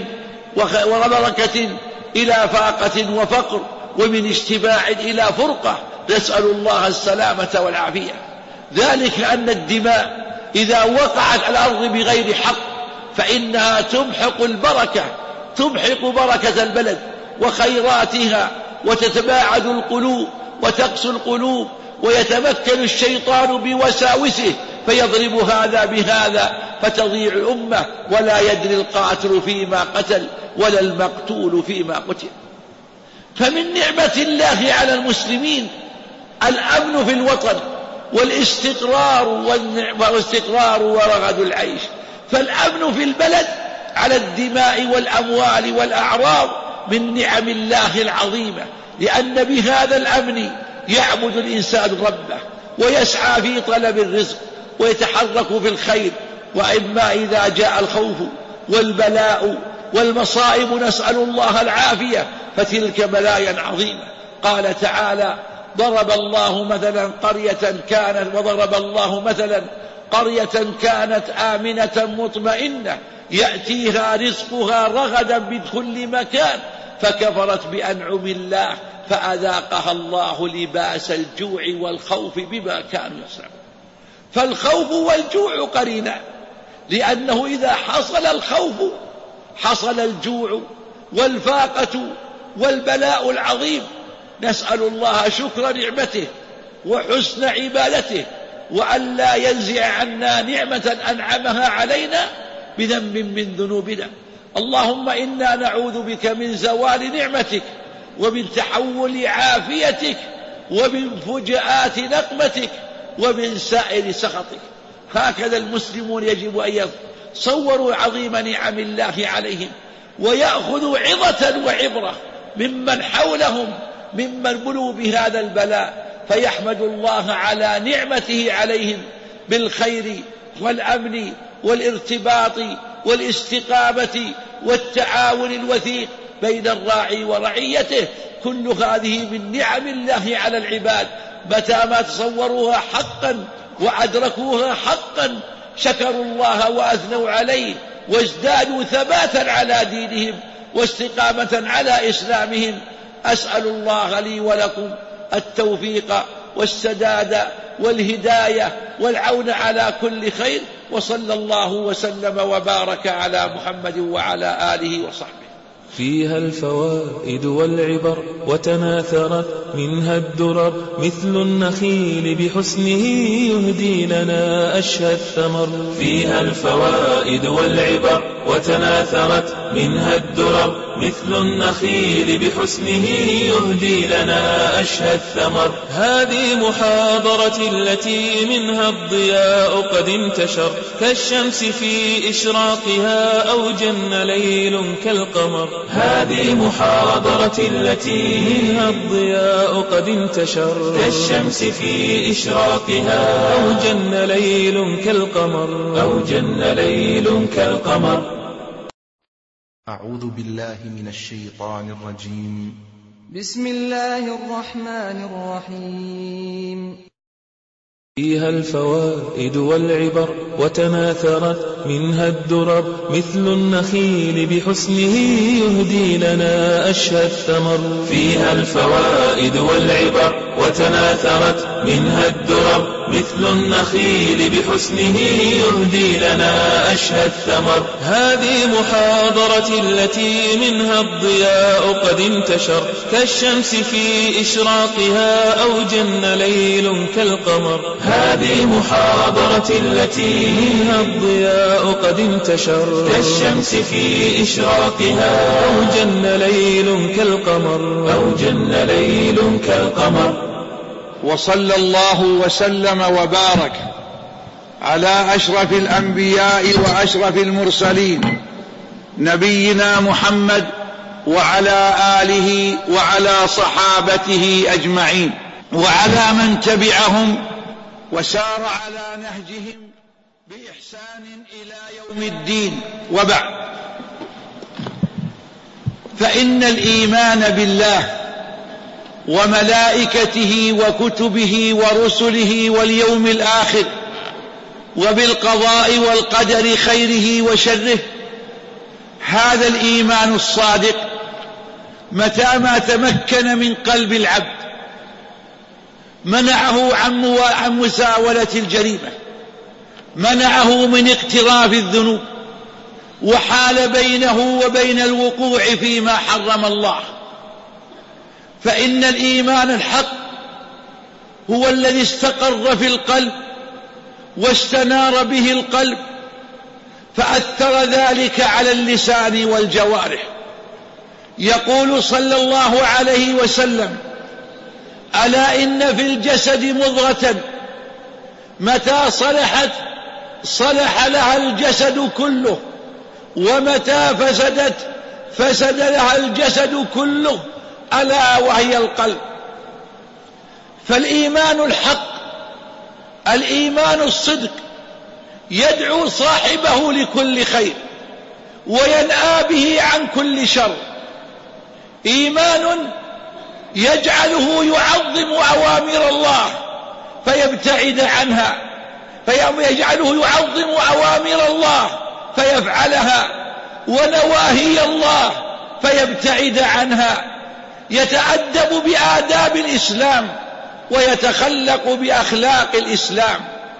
S4: وبركة إلى فاقة وفقر، ومن اجتماع إلى فرقة، نسأل الله السلامة والعافية. ذلك أن الدماء إذا وقعت على الأرض بغير حق فإنها تمحق البركة، تمحق بركة البلد وخيراتها، وتتباعد القلوب وتقسو القلوب، ويتمكن الشيطان بوساوسه فيضرب هذا بهذا فتضيع الأمة، ولا يدري القاتل فيما قتل ولا المقتول فيما قتل. فمن نعمة الله على المسلمين الأمن في الوطن والاستقرار والاستقرار ورغد العيش. فالأمن في البلد على الدماء والأموال والأعراض من نعم الله العظيمة، لأن بهذا الأمن يعبد الإنسان ربه ويسعى في طلب الرزق ويتحرك في الخير. وإما إذا جاء الخوف والبلاء والمصائب نسأل الله العافية فتلك بلايا عظيمة. قال تعالى: ضرب الله مثلا قرية كانت وضرب الله مثلا قرية كانت آمنة مطمئنة يأتيها رزقها رغدا من كل مكان فكفرت بأنعم الله فأذاقها الله لباس الجوع والخوف بما كانوا يصنعون. فالخوف والجوع قرينان، لأنه إذا حصل الخوف حصل الجوع والفاقة والبلاء العظيم. نسأل الله شكر نعمته وحسن عبادته وأن لا ينزع عنا نعمة أنعمها علينا بذنب من ذنوبنا. اللهم إنا نعوذ بك من زوال نعمتك ومن تحول عافيتك ومن فجآت نقمتك ومن سائر سخطك. هكذا المسلمون يجب أن يتصوروا عظيم نعم الله عليهم ويأخذوا عظة وعبرة ممن حولهم ممن بلوا بهذا البلاء، فيحمد الله على نعمته عليهم بالخير والأمن والارتباط والاستقامة والتعاون الوثيق بين الراعي ورعيته. كل هذه من نعم الله على العباد، متى ما تصوروها حقا وأدركوها حقا شكروا الله وأثنوا عليه وازدادوا ثباتا على دينهم واستقامة على إسلامهم. أسأل الله لي ولكم التوفيق والسداد والهداية والعون على كل خير، وصلى الله وسلم وبارك على محمد وعلى آله وصحبه.
S3: فيها الفوائد والعبر وتناثرت منها الدرر مثل النخيل بحسنه يهدي لنا أشهى الثمر. فيها الفوائد والعبر وتناثرت منها الدرر مثل النخيل بحسنه يهدي لنا أشهى الثمر. هذه محاضرة التي منها الضياء قد انتشر كالشمس في إشراقها أو جن ليل كالقمر. هذه محاضرة التي منها الضياء قد انتشر كالشمس في إشراقها أو جن ليل كالقمر أو جن ليل كالقمر.
S1: أعوذ بالله من الشيطان الرجيم.
S2: بسم الله الرحمن الرحيم.
S3: فيها الفوائد والعبر وتناثرت منها الدرر مثل النخيل بحسنه يهدي لنا أشهى الثمر. فيها الفوائد والعبر وتناثرت منها الدرر مثل النخيل بحسنه يهدي لنا أشهى الثمر. هذه محاضرة التي منها الضياء قد انتشر كالشمس في إشراقها أو جن ليل كالقمر. هذه محاضرة التي منها الضياء قد انتشر كالشمس في إشراقها أو جن ليل كالقمر أو جن ليل كالقمر.
S4: وصلى الله وسلم وبارك على أشرف الأنبياء وأشرف المرسلين نبينا محمد وعلى آله وعلى صحابته أجمعين وعلى من تبعهم وسار على نهجهم بإحسان إلى يوم الدين. وبعد، فإن الإيمان بالله وملائكته وكتبه ورسله واليوم الآخر وبالقضاء والقدر خيره وشره، هذا الإيمان الصادق متى ما تمكن من قلب العبد منعه عن مساولة الجريمة، منعه من اقتراف الذنوب، وحال بينه وبين الوقوع فيما حرم الله. فإن الإيمان الحق هو الذي استقر في القلب واستنار به القلب فأثر ذلك على اللسان والجوارح. يقول صلى الله عليه وسلم: ألا إن في الجسد مضغة متى صلحت صلح لها الجسد كله ومتى فسدت فسد لها الجسد كله، ألا وهي القلب. فالإيمان الحق، الإيمان الصدق، يدعو صاحبه لكل خير وينأى به عن كل شر. إيمان يجعله يعظم أوامر الله فيبتعد عنها، فيجعله يعظم أوامر الله فيفعلها، ونواهي الله فيبتعد عنها. يتأدب بآداب الإسلام ويتخلق بأخلاق الإسلام.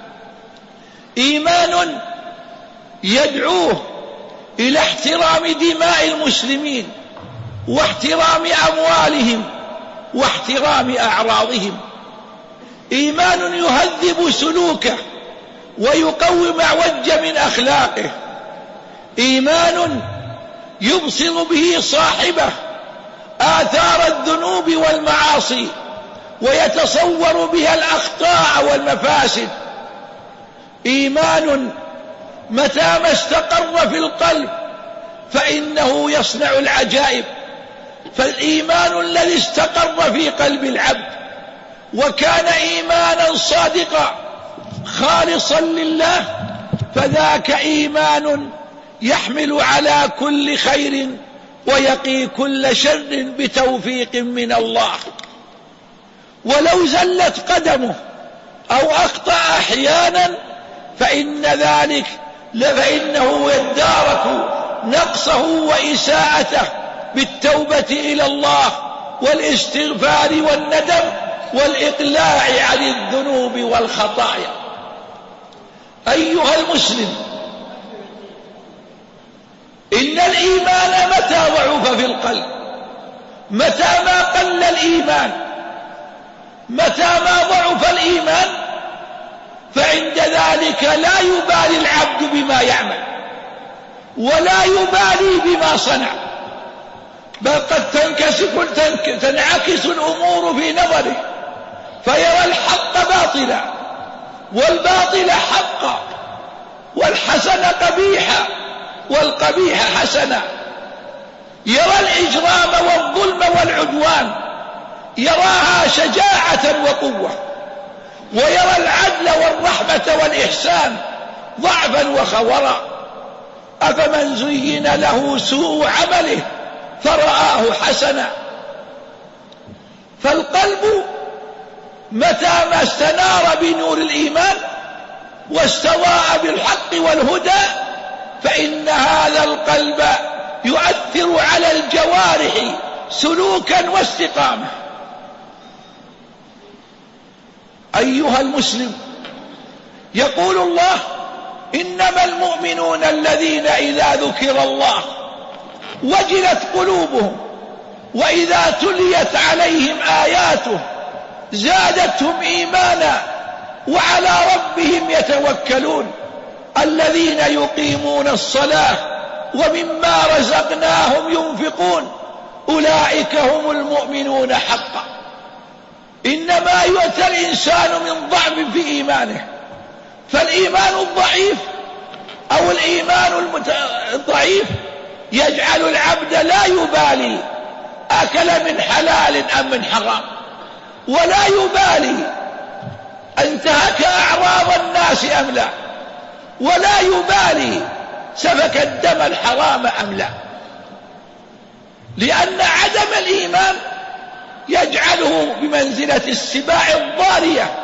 S4: إيمان يدعوه إلى احترام دماء المسلمين واحترام أموالهم واحترام أعراضهم. إيمان يهذب سلوكه ويقوم أعوج من أخلاقه. إيمان يبصر به صاحبه آثار الذنوب والمعاصي ويتصور بها الأخطاء والمفاسد. إيمان متى ما استقر في القلب فإنه يصنع العجائب. فالإيمان الذي استقر في قلب العبد وكان إيمانا صادقا خالصا لله فذاك إيمان يحمل على كل خير ويقي كل شر بتوفيق من الله. ولو زلت قدمه أو أخطأ أحيانا فإن ذلك فإنه يدارك نقصه وإساءته بالتوبة إلى الله والاستغفار والندم والإقلاع عن الذنوب والخطايا. أيها المسلم، إن الإيمان متى ضعف في القلب، متى ما قل الإيمان، متى ما ضعف الإيمان، فعند ذلك لا يبالي العبد بما يعمل ولا يبالي بما صنع، بل قد تنعكس الأمور في نظره فيرى الحق باطلا والباطل حقا والحسن قبيحا والقبيح حسنا. يرى الإجرام والظلم والعدوان يراها شجاعة وقوة، ويرى العدل والرحمة والإحسان ضعفا وخورا. أفمن زين له سوء عمله فرآه حسنا. فالقلب متى ما استنار بنور الإيمان واستضاء بالحق والهدى فإن هذا القلب يؤثر على الجوارح سلوكا واستقامة. أيها المسلم، يقول الله: إنما المؤمنون الذين إذا ذكر الله وجلت قلوبهم وإذا تليت عليهم آياته زادتهم إيمانا وعلى ربهم يتوكلون الذين يقيمون الصلاة ومما رزقناهم ينفقون أولئك هم المؤمنون حقا. إنما يؤتى الإنسان من ضعف في إيمانه، فالإيمان الضعيف أو الإيمان الضعيف يجعل العبد لا يبالي أكل من حلال أم من حرام، ولا يبالي انتهك أعراض الناس أم لا، ولا يبالي سفك الدم الحرام أم لا، لأن عدم الإيمان يجعله بمنزلة السباع الضارية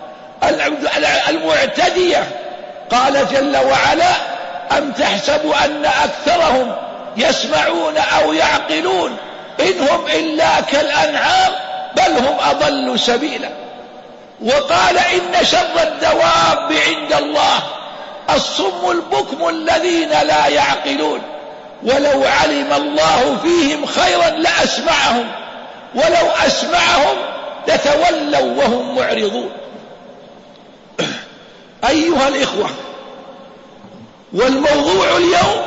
S4: المعتدية. قال جل وعلا: أم تحسب أن أكثرهم يسمعون أو يعقلون إن هم إلا كالأنعام بل هم أضل سبيلا. وقال: إن شر الدواب عند الله الصم البكم الذين لا يعقلون ولو علم الله فيهم خيرا لأسمعهم ولو أسمعهم لتولوا وهم معرضون. أيها الإخوة، والموضوع اليوم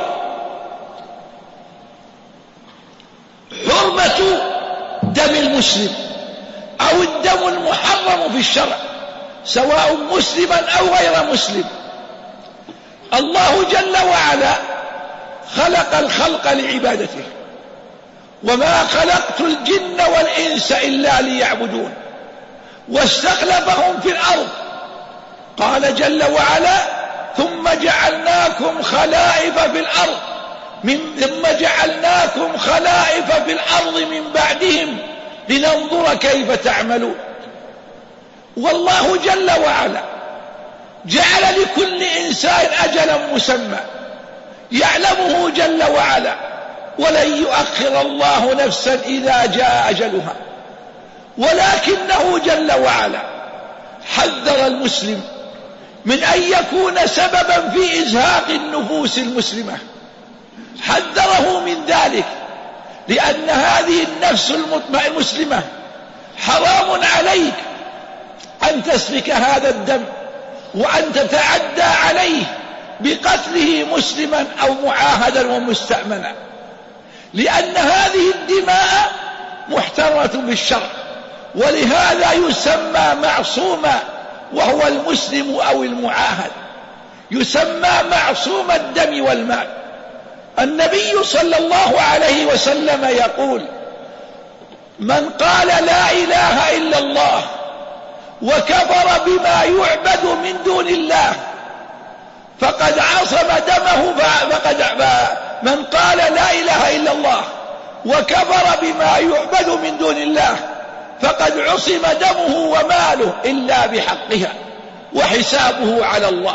S4: حرمة دم المسلم أو الدم المحرم في الشرع سواء مسلما أو غير مسلم. الله جل وعلا خلق الخلق لعبادته، وما خلقت الجن والإنس إلا ليعبدون، واستخلفهم في الأرض. قال جل وعلا: ثم جعلناكم خلائف في الأرض من ثم جعلناكم خلائف في الأرض من بعدهم لننظر كيف تعملون. والله جل وعلا جعل لكل إنسان أجلا مسمى يعلمه جل وعلا، ولن يؤخر الله نفسا إذا جاء أجلها، ولكنه جل وعلا حذر المسلم من أن يكون سببا في إزهاق النفوس المسلمة، حذره من ذلك، لأن هذه النفس المسلمة حرام عليك أن تسفك هذا الدم وأن تتعدى عليه بقتله مسلما أو معاهدا ومستأمنا، لأن هذه الدماء محترمة بالشرع، ولهذا يسمى معصوما، وهو المسلم أو المعاهد يسمى معصوم الدم والمال. النبي صلى الله عليه وسلم يقول: من قال لا إله إلا الله وكفر بما يعبد من دون الله فقد عصم دمه فقد من قال لا إله إلا الله وكفر بما يعبد من دون الله فقد عصم دمه وماله إلا بحقها وحسابه على الله.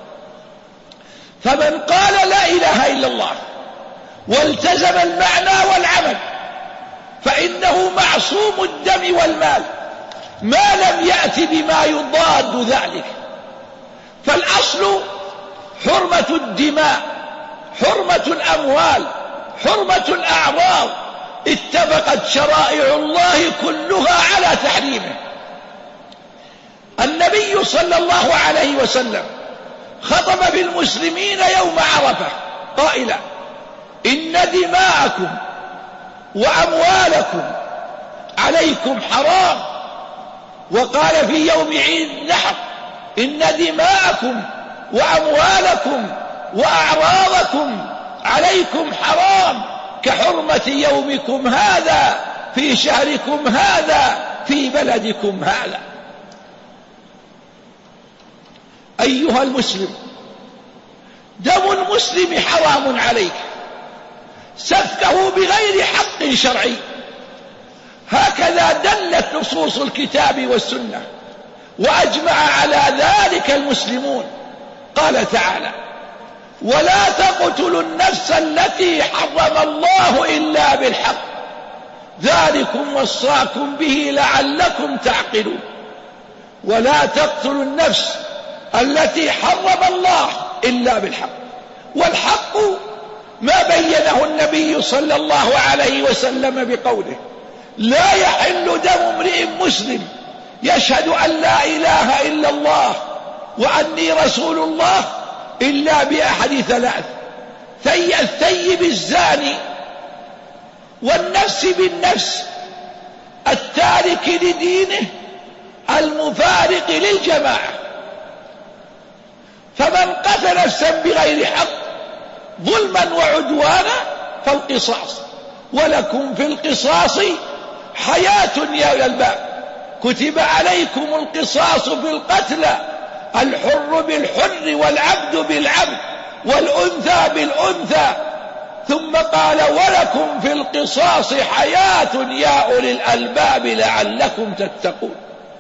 S4: فمن قال لا إله إلا الله والتزم المعنى والعمل فإنه معصوم الدم والمال ما لم يأت بما يضاد ذلك. فالأصل حرمة الدماء، حرمة الأموال، حرمة الأعراض، اتفقت شرائع الله كلها على تحريمه. النبي صلى الله عليه وسلم خطب في المسلمين يوم عرفة قائلا: إن دماءكم وأموالكم عليكم حرام. وقال في يوم عيد النحر: إن دماءكم وأموالكم وأعراضكم عليكم حرام كحرمة يومكم هذا في شهركم هذا في بلدكم هذا. أيها المسلم، دم المسلم حرام عليك، سفكه بغير حق شرعي، هكذا دلت نصوص الكتاب والسنة وأجمع على ذلك المسلمون. قال تعالى: ولا تقتلوا النفس التي حرم الله إلا بالحق ذلكم وصاكم به لعلكم تعقلون. ولا تقتلوا النفس التي حرم الله إلا بالحق، والحق ما بينه النبي صلى الله عليه وسلم بقوله: لا يحل دم امرئ مسلم يشهد أن لا إله إلا الله وأني رسول الله إلا بأحد ثلاث: الثيب الزاني، والنفس بالنفس، التارك لدينه، المفارق للجماعة. فمن قتل نفسا بغير حق ظلما وعدوانا فالقصاص، ولكم في القصاص حياة يا أولي الألباب، كتب عليكم القصاص في القتلى، الحر بالحر والعبد بالعبد والأنثى بالأنثى. ثم قال: ولكم في القصاص حياة يا أولي الألباب لعلكم تتقون.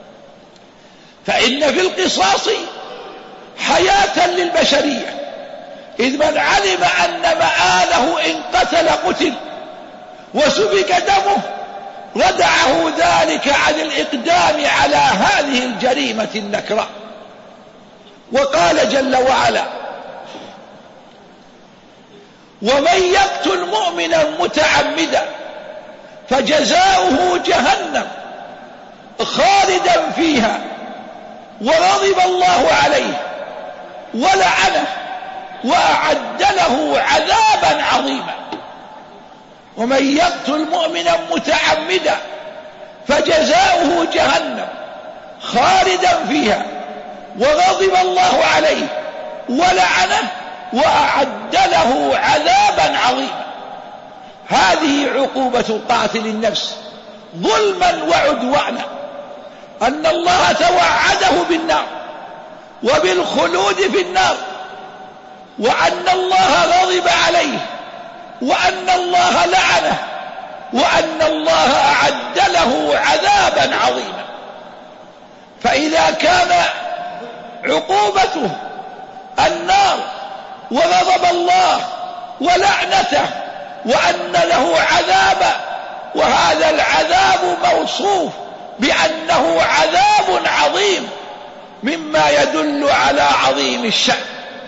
S4: فإن في القصاص حياة للبشرية، إذ من علم أن مآله إن قتل قتل وسفك دمه ردعه ذلك عن الإقدام على هذه الجريمة النكراء. وقال جل وعلا: ومن يقتل مؤمنا متعمدا فجزاؤه جهنم خالدا فيها وغضب الله عليه ولعنه وأعد له عذابا عظيما. ومن يقتل مؤمنا متعمدا فجزاؤه جهنم خالدا فيها وغضب الله عليه ولعنه وأعد له عذابا عظيما. هذه عقوبة قاتل النفس ظلما وعدوانا، أن الله توعده بالنار وبالخلود في النار، وأن الله غضب عليه، وأن الله لعنه، وأن الله أعد له عذابا عظيما. فإذا كان عقوبته النار وغضب الله ولعنته وأن له عذابا، وهذا العذاب موصوف بأنه عذاب عظيم، مما يدل على عظيم الشأن.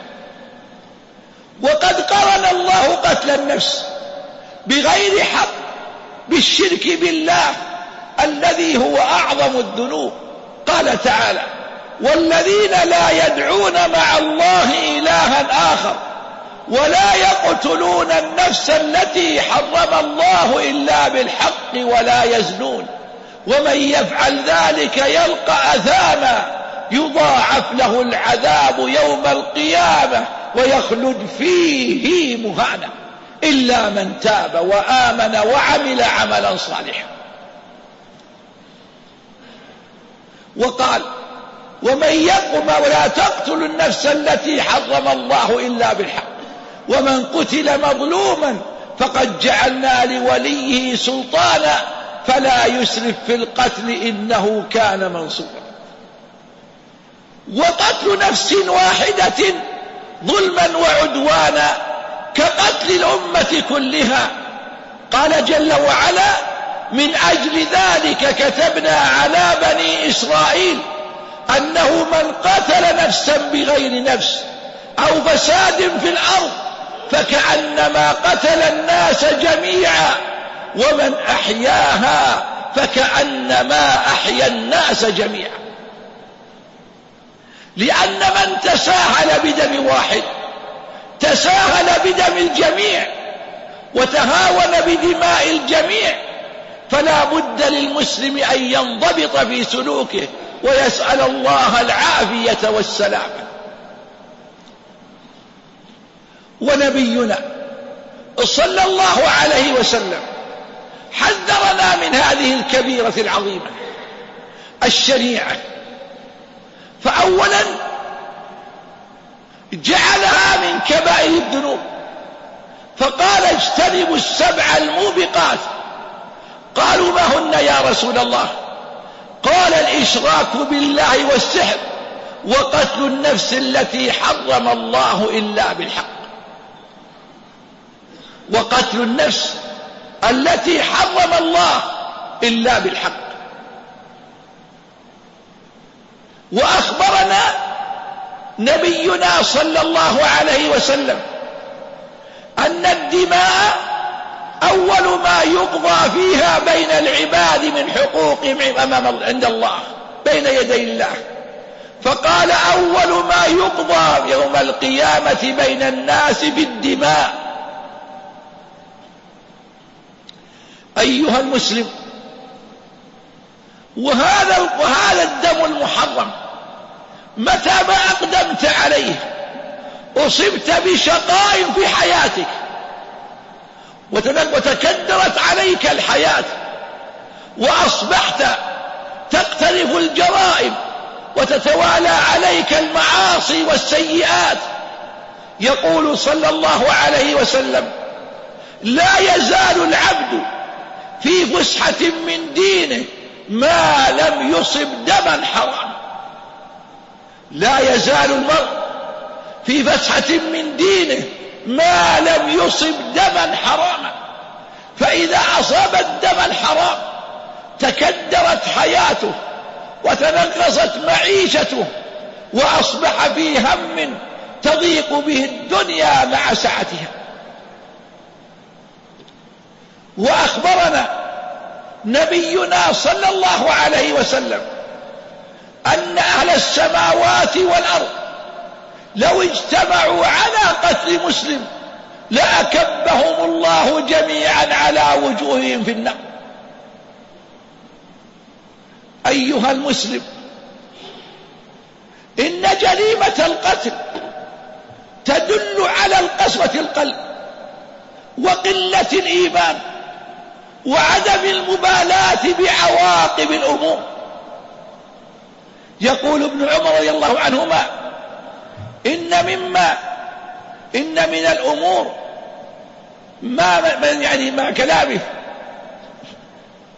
S4: وقد قرن الله قتل النفس بغير حق بالشرك بالله الذي هو أعظم الذنوب. قال تعالى: والذين لا يدعون مع الله إلها آخر ولا يقتلون النفس التي حرم الله إلا بالحق ولا يزنون ومن يفعل ذلك يلقى أثاما يضاعف له العذاب يوم القيامة ويخلد فيه مهانا إلا من تاب وآمن وعمل عملا صالحا. وقال: ومن يقم ولا تقتلوا النفس التي حرم الله إلا بالحق ومن قتل مظلوما فقد جعلنا لوليه سلطانا فلا يسرف في القتل إنه كان منصورا. وقتل نفس واحدة ظلما وعدوانا كقتل الأمة كلها. قال جل وعلا: من أجل ذلك كتبنا على بني إسرائيل أنه من قتل نفسا بغير نفس أو فساد في الأرض فكأنما قتل الناس جميعا ومن أحياها فكأنما أحيا الناس جميعا. لأن من تساهل بدم واحد تساهل بدم الجميع وتهاون بدماء الجميع. فلا بد للمسلم أن ينضبط في سلوكه ويسأل الله العافية والسلامة. ونبينا صلى الله عليه وسلم حذرنا من هذه الكبيرة العظيمة الشنيعة. فأولا جعلها من كبائر الذنوب، فقال: اجتنبوا السبع الموبقات. قالوا: ما هن يا رسول الله؟ قال: الإشراك بالله والسحر وقتل النفس التي حرم الله إلا بالحق. وقتل النفس التي حرم الله إلا بالحق. وأخبرنا نبينا صلى الله عليه وسلم أن الدماء أول ما يقضى فيها بين العباد من حقوقهم أمام عند الله بين يدي الله. فقال: أول ما يقضى يوم القيامة بين الناس بالدماء. أيها المسلم، وهذا وهذا الدم المحرم متى ما أقدمت عليه أصبت بشقاء في حياتك وتكدرت عليك الحياة وأصبحت تقترف الجرائم وتتوالى عليك المعاصي والسيئات. يقول صلى الله عليه وسلم: لا يزال العبد في فسحة من دينه ما لم يصب دما حرام. لا يزال المرء في فسحة من دينه ما لم يصب دما حراما. فإذا أصاب الدم الحرام تكدرت حياته وتنغصت معيشته وأصبح في هم تضيق به الدنيا مع سعتها. وأخبرنا نبينا صلى الله عليه وسلم أن أهل السماوات والأرض لو اجتمعوا على قتل مسلم لأكبهم الله جميعا على وجوههم في النار. أيها المسلم، إن جريمة القتل تدل على القسوة القلب وقلة الإيمان وعدم المبالاة بعواقب الأمور. يقول ابن عمر رضي الله عنهما: إن مما إن من الأمور ما يعني مع كلامه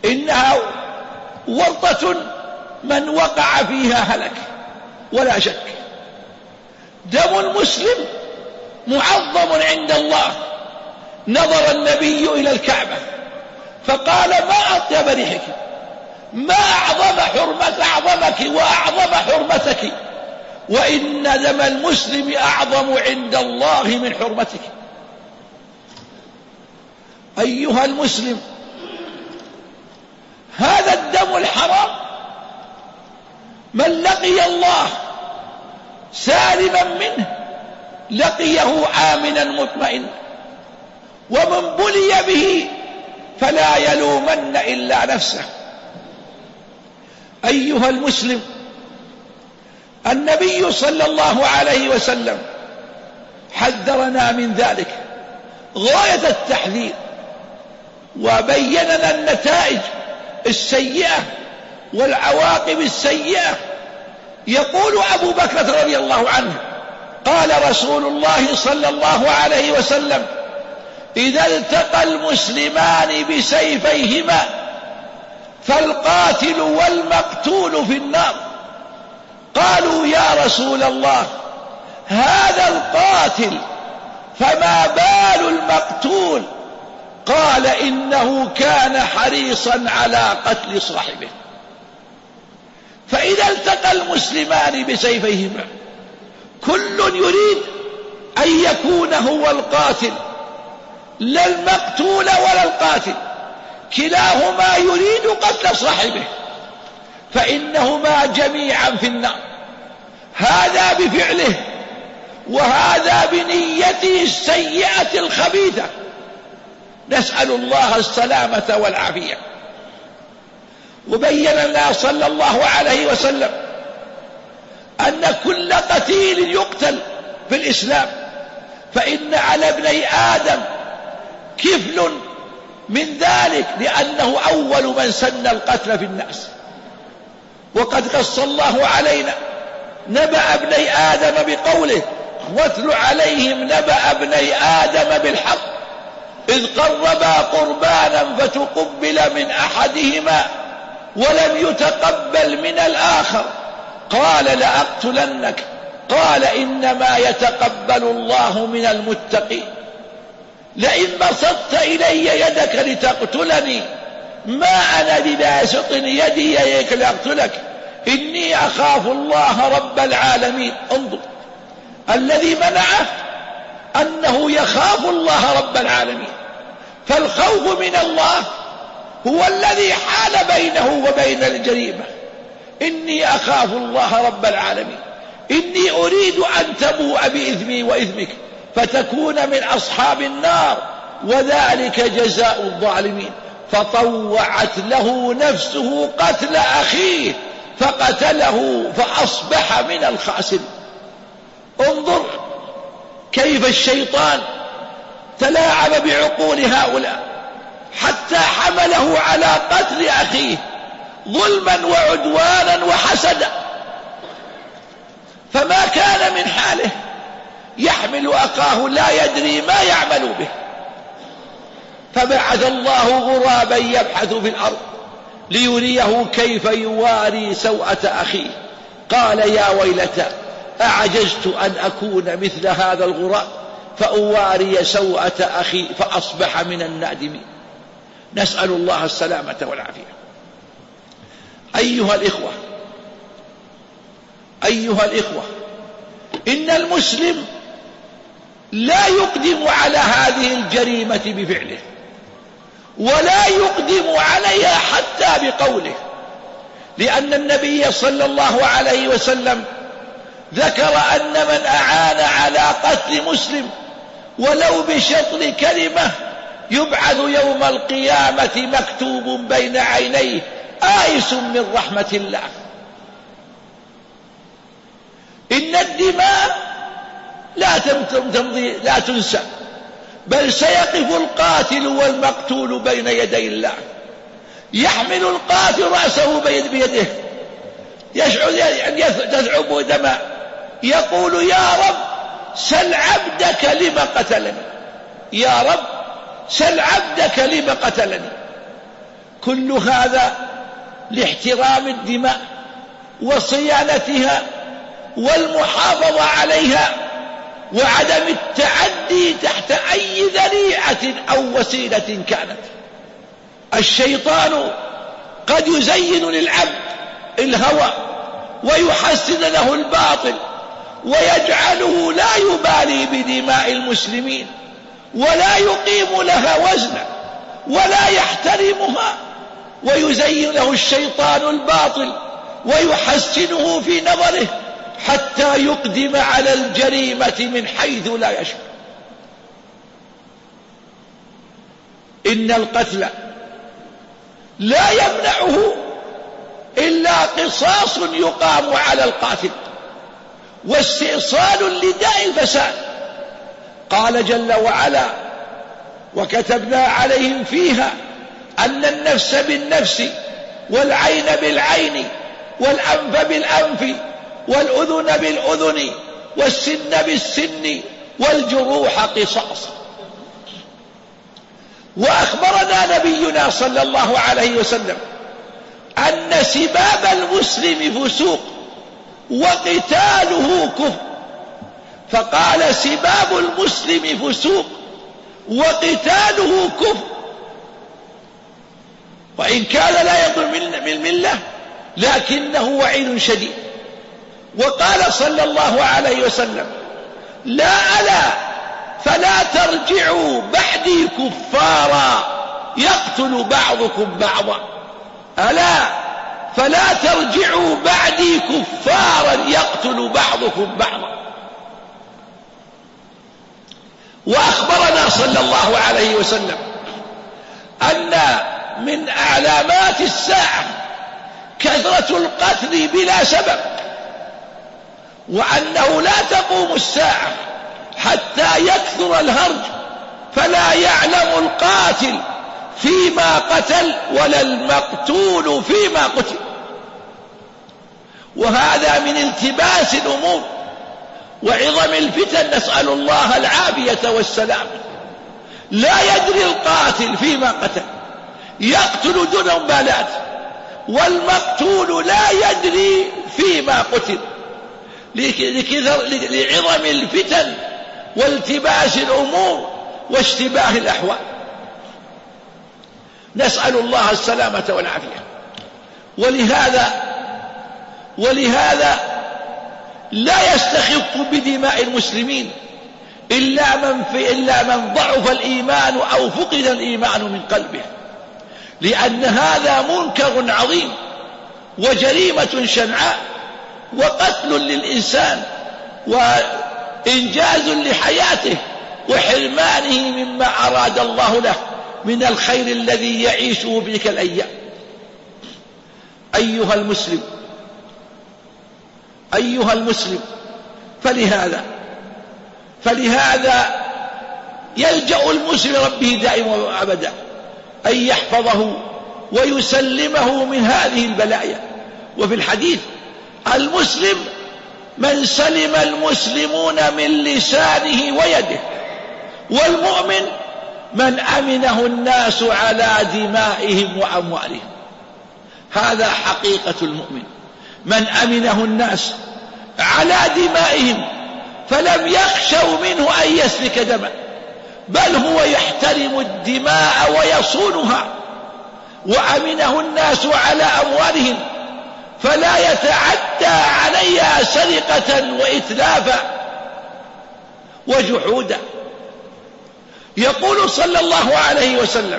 S4: إنها ورطة من وقع فيها هلك ولا شك. دم المسلم معظم عند الله. نظر النبي إلى الكعبة فقال ما أطيب ريحك، ما أعظم حرمة أعظمك وأعظم حرمتك، وإن دم المسلم أعظم عند الله من حرمتك. أيها المسلم، هذا الدم الحرام من لقي الله سالما منه لقيه آمنا مطمئنا، ومن بلي به فلا يلومن إلا نفسه. أيها المسلم، النبي صلى الله عليه وسلم حذرنا من ذلك غاية التحذير، وبين لنا النتائج السيئة والعواقب السيئة. يقول أبو بكر رضي الله عنه قال رسول الله صلى الله عليه وسلم: إذا التقى المسلمان بسيفيهما فالقاتل والمقتول في النار. قالوا يا رسول الله هذا القاتل فما بال المقتول؟ قال إنه كان حريصا على قتل صاحبه. فإذا التقى المسلمان بسيفيهما كل يريد أن يكون هو القاتل، لا المقتول ولا القاتل، كلاهما يريد قتل صاحبه، فإنهما جميعا في النار، هذا بفعله وهذا بنيته السيئة الخبيثة. نسأل الله السلامة والعافية. وبين لنا صلى الله عليه وسلم أن كل قتيل يقتل في الإسلام فإن على ابني آدم كفل من ذلك، لأنه أول من سن القتل في الناس. وقد قص الله علينا نبأ ابني آدم بقوله: واتل عليهم نبأ ابني آدم بالحق إذ قربا قربانا فتقبل من أحدهما ولم يتقبل من الآخر قال لأقتلنك قال إنما يتقبل الله من المتقين. لئن بسطت إلي يدك لتقتلني ما أنا بباسط يدي إليك لأقتلك إني أخاف الله رب العالمين. انظر، الذي منعه أنه يخاف الله رب العالمين، فالخوف من الله هو الذي حال بينه وبين الجريمة. إني أخاف الله رب العالمين، إني أريد أن تبوء بإثمي وإثمك فتكون من أصحاب النار وذلك جزاء الظالمين. فطوعت له نفسه قتل أخيه فقتله فأصبح من الخاسرين. انظر كيف الشيطان تلاعب بعقول هؤلاء حتى حمله على قتل أخيه ظلما وعدوانا وحسدا، فما كان من حاله يحمل أخاه لا يدري ما يعمل به. فبعث الله غرابا يبحث في الأرض ليريه كيف يواري سوءة أخيه. قال يا ويلتى أعجزت أن أكون مثل هذا الغراب فأواري سوءة أخي فأصبح من النادمين. نسأل الله السلامة والعافية. أيها الإخوة أيها الإخوة إن المسلم لا يقدم على هذه الجريمة بفعله ولا يقدم عليها حتى بقوله، لأن النبي صلى الله عليه وسلم ذكر أن من أعان على قتل مسلم ولو بشطر كلمة يبعث يوم القيامة مكتوب بين عينيه آيس من رحمة الله. إن الدماء لا تمضي لا تنسى، بل سيقف القاتل والمقتول بين يدي الله. يحمل القاتل رأسه بيده يشعر أن تذعب دماء، يقول يا رب سل عبدك لما قتلني، يا رب سل عبدك لما قتلني. كل هذا لاحترام الدماء وصيانتها والمحافظة عليها وعدم التعدي تحت أي ذريعة أو وسيلة كانت. الشيطان قد يزين للعبد الهوى ويحسن له الباطل ويجعله لا يبالي بدماء المسلمين ولا يقيم لها وزنا ولا يحترمها، ويزين له الشيطان الباطل ويحسنه في نظره حتى يقدم على الجريمة من حيث لا يشعر. إن القتل لا يمنعه إلا قصاص يقام على القاتل واستئصال لداء الفساد. قال جل وعلا: وكتبنا عليهم فيها أن النفس بالنفس والعين بالعين والأنف بالأنف والأذن بالأذن والسن بالسن والجروح قصاص. وأخبرنا نبينا صلى الله عليه وسلم أن سباب المسلم فسوق وقتاله كفر، فقال: سباب المسلم فسوق وقتاله كفر، وإن كان لا يضر من الملة لكنه وعيد شديد. وقال صلى الله عليه وسلم: لا ألا فلا ترجعوا بعدي كفارا يقتل بعضكم بعضا. ألا فلا ترجعوا بعدي كفارا يقتل بعضكم بعضا. وأخبرنا صلى الله عليه وسلم أن من علامات الساعة كثرة القتل بلا سبب، وأنه لا تقوم الساعة حتى يكثر الهرج فلا يعلم القاتل فيما قتل ولا المقتول فيما قتل. وهذا من التباس الأمور وعظم الفتن، نسأل الله العافية والسلام. لا يدري القاتل فيما قتل، يقتل دون مبالاة، والمقتول لا يدري فيما قتل، لعظم الفتن والتباس الأمور واشتباه الأحوال. نسأل الله السلامة والعافية. ولهذا ولهذا لا يستخف بدماء المسلمين إلا من, في إلا من ضعف الإيمان أو فقد الإيمان من قلبه، لأن هذا منكر عظيم وجريمة شنعاء وقتل للإنسان وإنجاز لحياته وحرمانه مما أراد الله له من الخير الذي يعيشه في تلك الأيام. أيها المسلم أيها المسلم فلهذا فلهذا يلجأ المسلم ربه دائما وأبدا أن يحفظه ويسلمه من هذه البلايا. وفي الحديث: المسلم من سلم المسلمون من لسانه ويده، والمؤمن من أمنه الناس على دمائهم وأموالهم. هذا حقيقة المؤمن، من أمنه الناس على دمائهم فلم يخشوا منه أن يسفك دما، بل هو يحترم الدماء ويصونها. وأمنه الناس على أموالهم فلا يتعدى عليها سرقة وإتلافا وجحودا. يقول صلى الله عليه وسلم: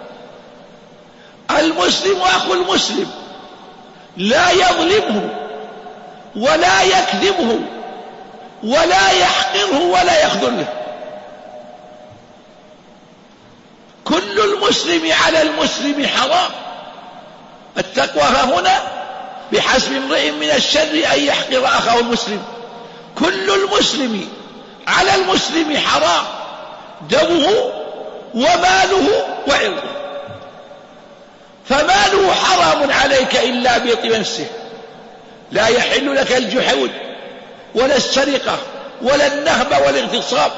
S4: المسلم أخو المسلم لا يظلمه ولا يكذبه ولا يحقره ولا يخذله. كل المسلم على المسلم حرام. التقوى هنا بحسب امرئ من الشر أن يحقر أخاه المسلم. كل المسلم على المسلم حرام، دمه وماله وعرضه. فماله حرام عليك إلا بطيب نفسه، لا يحل لك الجحود ولا السرقة ولا النهب ولا الاغتصاب.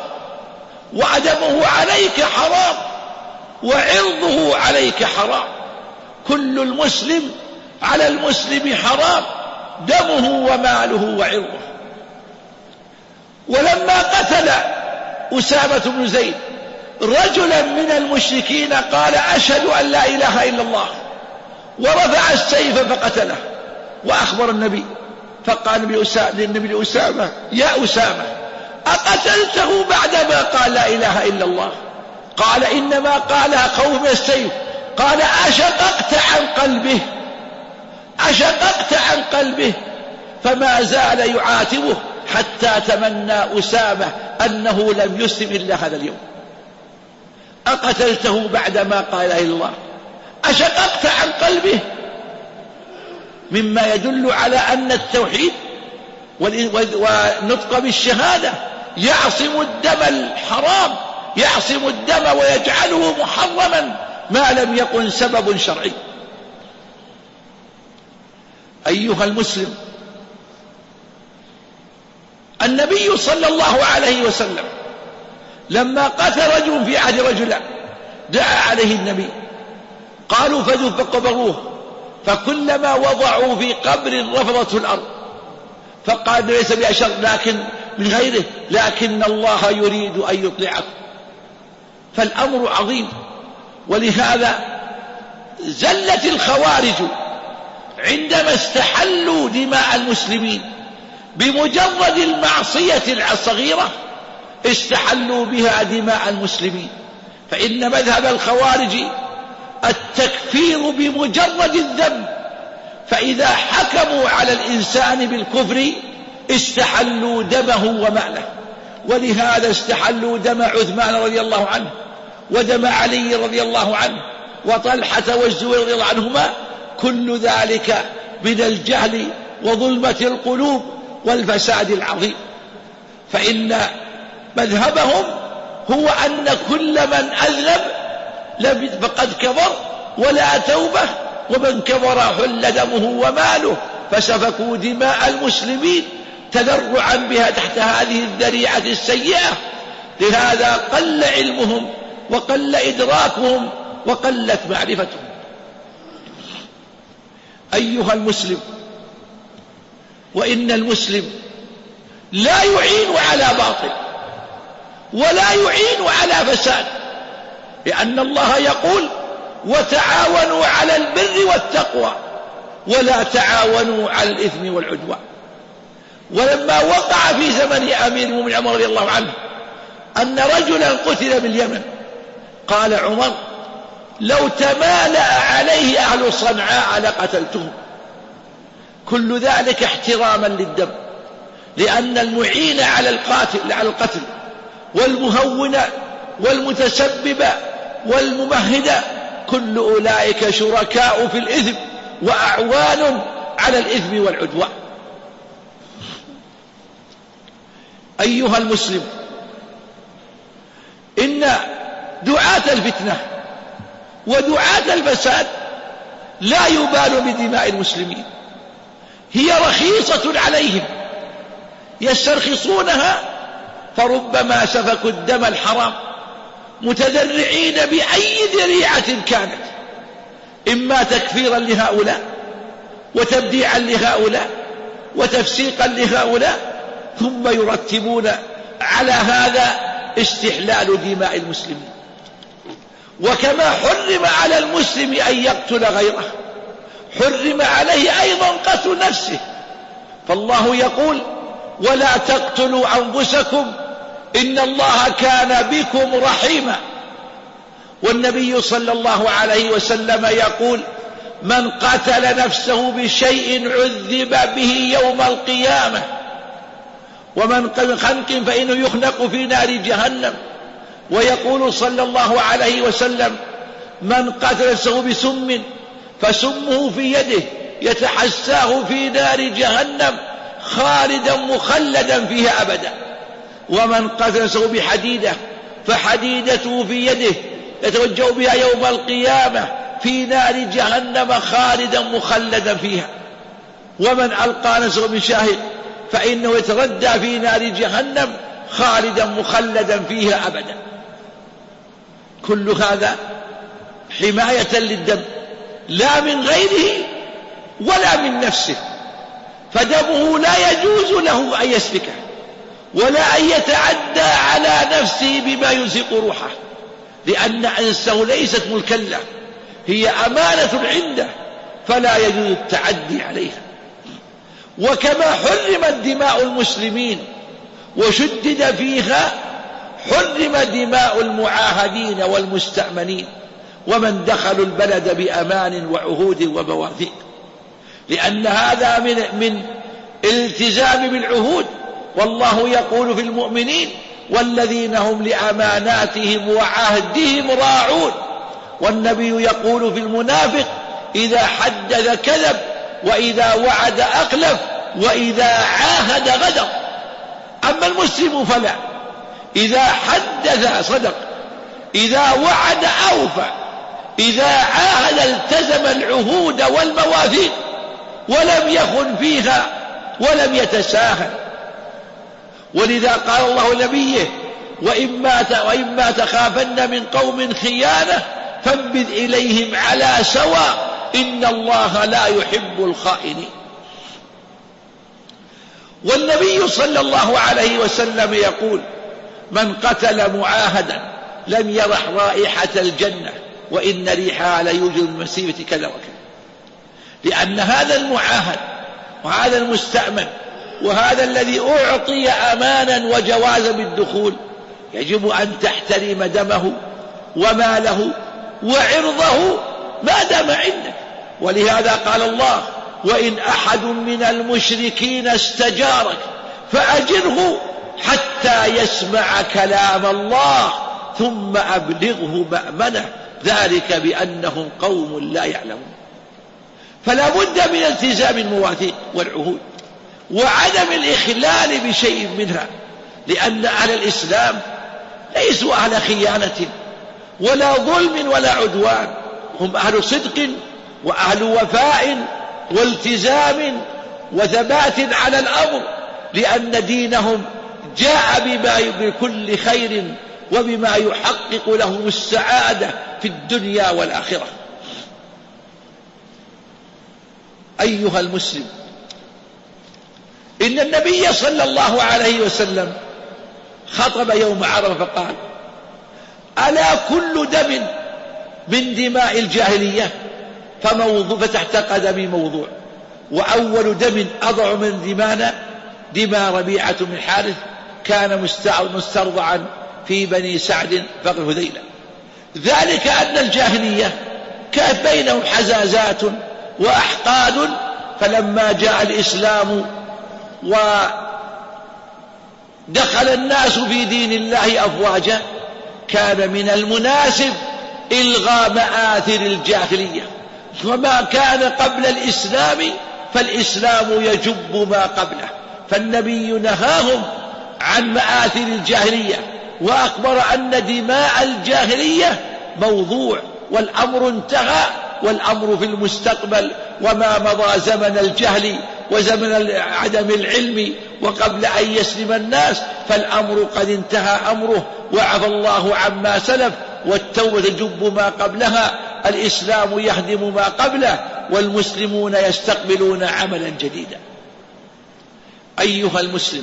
S4: ودمه عليك حرام وعرضه عليك حرام. كل المسلم على المسلم حرام دمه وماله وعرضه. ولما قتل أسامة بن زيد رجلا من المشركين قال أشهد أن لا إله إلا الله، ورفع السيف فقتله، وأخبر النبي فقال للنبي لأسامة يا أسامة أقتلته بعدما قال لا إله إلا الله؟ قال إنما قالها خوف من السيف. قال أشققت عن قلبه أشققت عن قلبه فما زال يعاتبه حتى تمنى أسامة أنه لم يسلم إلا هذا اليوم. أقتلته بعدما قال لا إله إلا الله، أشققت عن قلبه، مما يدل على أن التوحيد والنطق بالشهادة يعصم الدم الحرام، يعصم الدم ويجعله محرما ما لم يكن سبب شرعي. أيها المسلم، النبي صلى الله عليه وسلم لما قتل رجل في عهد رجلا دعا عليه النبي، قالوا فقبروه، فكلما وضعوا في قبر رفضته الأرض، فقال ليس بأشر لكن من غيره، لكن الله يريد أن يطلعكم. فالأمر عظيم. ولهذا زلت الخوارج عندما استحلوا دماء المسلمين بمجرد المعصية الصغيرة، استحلوا بها دماء المسلمين. فإن مذهب الخوارج التكفير بمجرد الذنب، فإذا حكموا على الإنسان بالكفر استحلوا دمه وماله. ولهذا استحلوا دم عثمان رضي الله عنه، ودم علي رضي الله عنه، وطلحة والزبير رضي الله عنهما، كل ذلك من الجهل وظلمة القلوب والفساد العظيم. فإن مذهبهم هو أن كل من أذنب فقد كفر ولا توبة، ومن كفر حل دمه وماله، فسفكوا دماء المسلمين تذرعا بها تحت هذه الذريعة السيئة. لهذا قل علمهم وقل إدراكهم وقلت معرفتهم. أيها المسلم، وإن المسلم لا يعين على باطل ولا يعين على فساد، لأن الله يقول وتعاونوا على البر والتقوى ولا تعاونوا على الإثم والعدوان. ولما وقع في زمن أمير المؤمنين عمر رضي الله عنه أن رجلا قتل باليمن، قال عمر لو تمالأ عليه أهل صنعاء لقتلتهم. كل ذلك احتراما للدم، لأن المعين على القاتل على القتل والمهون والمتسبب والممهد كل أولئك شركاء في الإثم وأعوان على الإثم والعدوان. أيها المسلم، إن دعاة الفتنة ودعاة الفساد لا يبالوا بدماء المسلمين، هي رخيصة عليهم يسترخصونها، فربما سفكوا الدم الحرام متذرعين بأي ذريعة كانت، إما تكفيرا لهؤلاء وتبديعا لهؤلاء وتفسيقا لهؤلاء، ثم يرتبون على هذا استحلال دماء المسلمين. وكما حرم على المسلم أن يقتل غيره، حرم عليه أيضا قتل نفسه. فالله يقول ولا تقتلوا أنفسكم إن الله كان بكم رحيما. والنبي صلى الله عليه وسلم يقول من قتل نفسه بشيء عذب به يوم القيامة، ومن خنق فإنه يخنق في نار جهنم. ويقول صلى الله عليه وسلم من قتل نفسه بسم فسمه في يده يتحساه في نار جهنم خالدا مخلدا فيها أبدا، ومن قتل نفسه بحديدة فحديدته في يده يتوجه بها يوم القيامة في نار جهنم خالدا مخلدا فيها، ومن ألقى نفسه بشاهق فإنه يتردى في نار جهنم خالدا مخلدا فيها أبدا. كل هذا حماية للدم، لا من غيره ولا من نفسه، فدمه لا يجوز له أن يسفكه ولا أن يتعدى على نفسه بما يزهق روحه، لأن أنسه ليست ملكا له، هي أمانة عنده، فلا يجوز التعدي عليها. وكما حرمت دماء المسلمين وشدد فيها، حرم دماء المعاهدين والمستأمنين ومن دخلوا البلد بأمان وعهود ومواثيق، لأن هذا من من الالتزام بالعهود. والله يقول في المؤمنين: والذين هم لأماناتهم وعهدهم راعون. والنبي يقول في المنافق: إذا حدث كذب، وإذا وعد أخلف، وإذا عاهد غدر. أما المسلم فلا، إذا حدث صدق، إذا وعد أوفى، إذا عاهد التزم العهود والمواثيق ولم يخن فيها ولم يتساهل. ولذا قال الله لنبيه: وإما وإما تخافن من قوم خيانة فانبذ إليهم على سواء إن الله لا يحب الخائنين. والنبي صلى الله عليه وسلم يقول: من قتل معاهدا لم يرح رائحة الجنة وإن ريحها ليوجد من مسيرة كذا وكذا. لأن هذا المعاهد وهذا المستأمن وهذا الذي أعطي أمانا وجوازا بالدخول يجب أن تحترم دمه وماله وعرضه ما دام عندك. ولهذا قال الله: وإن أحد من المشركين استجارك فأجره حتى يسمع كلام الله ثم أبلغه مأمنه ذلك بأنهم قوم لا يعلمون. فلا بد من التزام المواثيق والعهود وعدم الإخلال بشيء منها، لأن أهل الإسلام ليسوا أهل خيانة ولا ظلم ولا عدوان، هم أهل صدق وأهل وفاء والتزام وثبات على الأمر، لأن دينهم جاء بما بكل خير وبما يحقق لهم السعادة في الدنيا والآخرة. أيها المسلم، إن النبي صلى الله عليه وسلم خطب يوم عرفة فقال: ألا كل دم من دماء الجاهلية فموضوع فتحت قدمي موضوع، وأول دم أضع من دمانا دماء ربيعة بن الحارث كان مسترضعا في بني سعد فقر هذيلة. ذلك أن الجاهلية كانت بينهم حزازات وأحقاد، فلما جاء الإسلام ودخل الناس في دين الله أفواجا كان من المناسب إلغاء مآثر الجاهلية، وما كان قبل الإسلام فالإسلام يجب ما قبله. فالنبي نهاهم عن مآثر الجاهلية وأخبر أن دماء الجاهلية موضوع، والأمر انتهى، والأمر في المستقبل، وما مضى زمن الجهل وزمن عدم العلم وقبل أن يسلم الناس، فالأمر قد انتهى أمره وعفى الله عما سلف، والتوبة تجب ما قبلها، الإسلام يهدم ما قبله، والمسلمون يستقبلون عملا جديدا. أيها المسلم،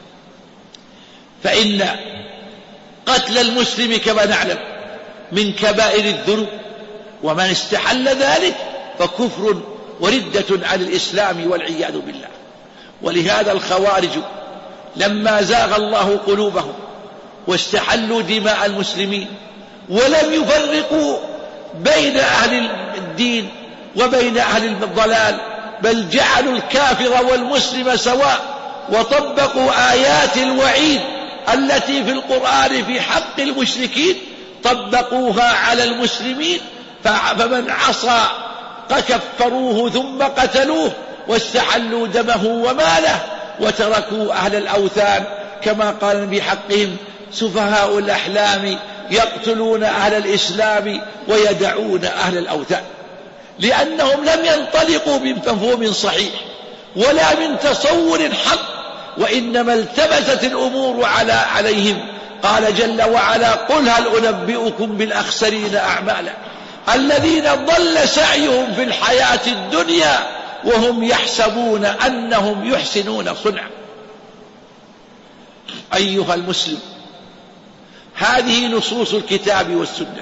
S4: فإن قتل المسلم كما نعلم من كبائر الذنوب، ومن استحل ذلك فكفر وردة عن الإسلام والعياذ بالله. ولهذا الخوارج لما زاغ الله قلوبهم واستحلوا دماء المسلمين ولم يفرقوا بين أهل الدين وبين أهل الضلال، بل جعلوا الكافر والمسلم سواء، وطبقوا آيات الوعيد التي في القرآن في حق المشركين طبقوها على المسلمين، فمن عصى فكفروه ثم قتلوه واستحلوا دمه وماله وتركوا أهل الأوثان، كما قال بحقهم: سفهاء الأحلام يقتلون أهل الإسلام ويدعون أهل الأوثان. لأنهم لم ينطلقوا من مفهوم صحيح ولا من تصور حق، وإنما التبست الأمور على عليهم. قال جل وعلا: قل هل أنبئكم بالأخسرين أعمالا الذين ضل سعيهم في الحياة الدنيا وهم يحسبون أنهم يحسنون صنعا. أيها المسلم، هذه نصوص الكتاب والسنة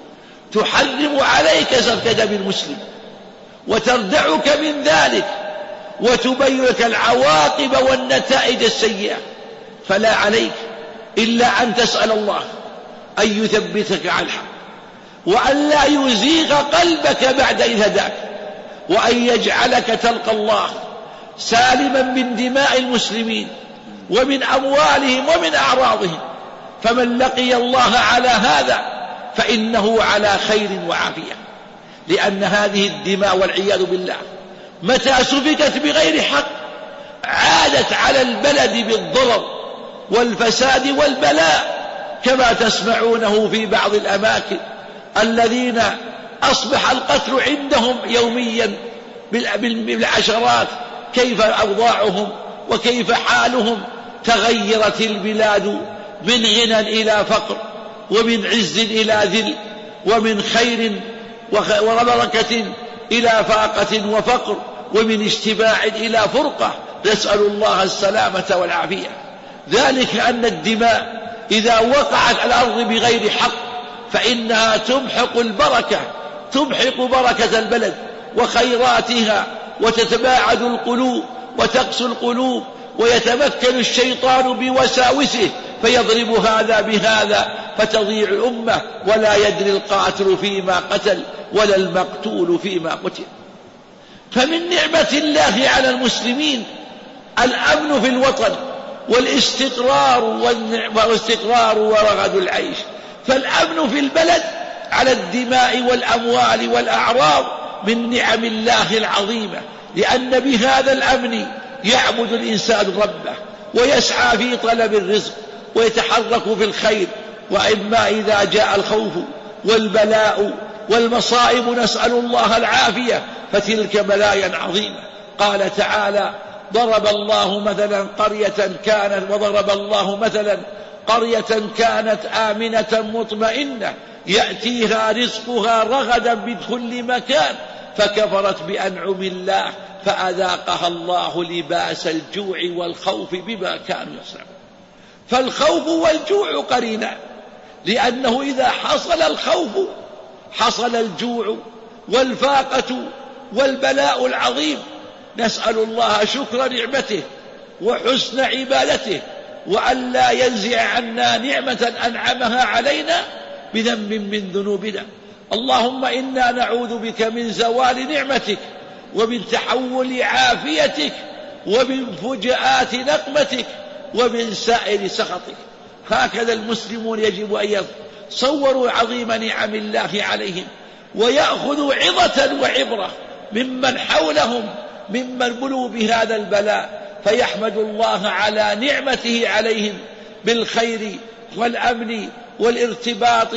S4: تحرم عليك سفك دم المسلم وتردعك من ذلك وتبين لك العواقب والنتائج السيئة، فلا عليك إلا أن تسأل الله أن يثبتك على الحق وأن لا يزيغ قلبك بعد إذ هداك، وأن يجعلك تلقى الله سالما من دماء المسلمين ومن أموالهم ومن أعراضهم. فمن لقي الله على هذا فإنه على خير وعافية، لأن هذه الدماء والعياذ بالله متى سفكت بغير حق عادت على البلد بالضرر والفساد والبلاء، كما تسمعونه في بعض الأماكن الذين أصبح القتل عندهم يوميا بالعشرات. كيف أوضاعهم وكيف حالهم؟ تغيرت البلاد من غنى إلى فقر، ومن عز إلى ذل، ومن خير وبركة إلى فاقة وفقر، ومن اجتماع إلى فرقة. نسأل الله السلامة والعافية. ذلك أن الدماء إذا وقعت على الأرض بغير حق فإنها تمحق البركة، تمحق بركة البلد وخيراتها، وتتباعد القلوب وتقسو القلوب، ويتمكن الشيطان بوساوسه فيضرب هذا بهذا فتضيع الأمة، ولا يدري القاتل فيما قتل ولا المقتول فيما قتل. فمن نعمة الله على المسلمين الأمن في الوطن والاستقرار والاستقرار ورغد العيش. فالأمن في البلد على الدماء والأموال والأعراض من نعم الله العظيمة، لأن بهذا الأمن يعبد الإنسان ربه ويسعى في طلب الرزق ويتحرك في الخير. وإما إذا جاء الخوف والبلاء والمصائب نسأل الله العافية فتلك بلايا عظيمة. قال تعالى: ضرب الله مثلا قرية كانت وضرب الله مثلا قرية كانت آمنة مطمئنة يأتيها رزقها رغدا من كل مكان فكفرت بأنعم الله فأذاقها الله لباس الجوع والخوف بما كانوا يصنعون. فالخوف والجوع قرينان، لأنه إذا حصل الخوف حصل الجوع والفاقة والبلاء العظيم. نسأل الله شكر نعمته وحسن عبادته، وأن لا ينزع عنا نعمة أنعمها علينا بذنب من ذنوبنا. اللهم إنا نعوذ بك من زوال نعمتك ومن تحول عافيتك ومن فجآت نقمتك ومن سائر سخطك. هكذا المسلمون يجب أن يتصوروا عظيم نعم الله عليهم ويأخذوا عظة وعبرة ممن حولهم ممن بلوا بهذا البلاء، فيحمد الله على نعمته عليهم بالخير والأمن والارتباط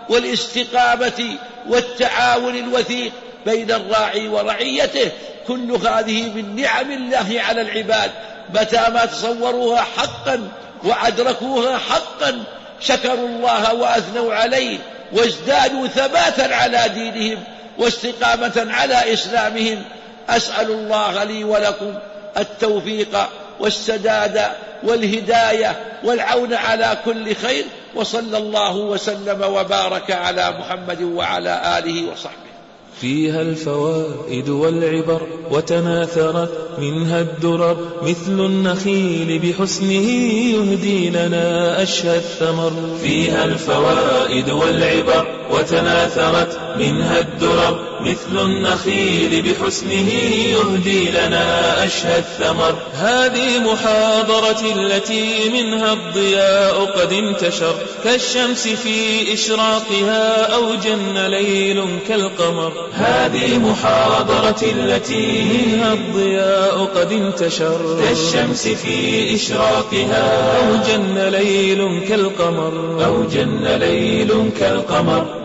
S4: والاستقامة والتعاون الوثيق بين الراعي ورعيته. كل هذه من نعم الله على العباد، متى ما تصوروها حقا وأدركوها حقا شكروا الله وأثنوا عليه وازدادوا ثباتا على دينهم واستقامة على إسلامهم. أسأل الله لي ولكم التوفيق والسداد والهداية والعون على كل خير، وصلى الله وسلم وبارك على محمد وعلى آله وصحبه.
S3: فيها الفوائد والعبر وتناثرت منها الدرر مثل النخيل بحسنه يهدي لنا أشهى الثمر. فيها الفوائد والعبر وتناثرت منها الدرر مثل النخيل بحسنه يهدي لنا أشهى الثمر. هذه محاضرة التي منها الضياء قد انتشر كالشمس في إشراقها أو جن ليل كالقمر. هذه محاضرة التي منها الضياء قد انتشر كالشمس في إشراقها أو جن ليل كالقمر أو جن ليل كالقمر.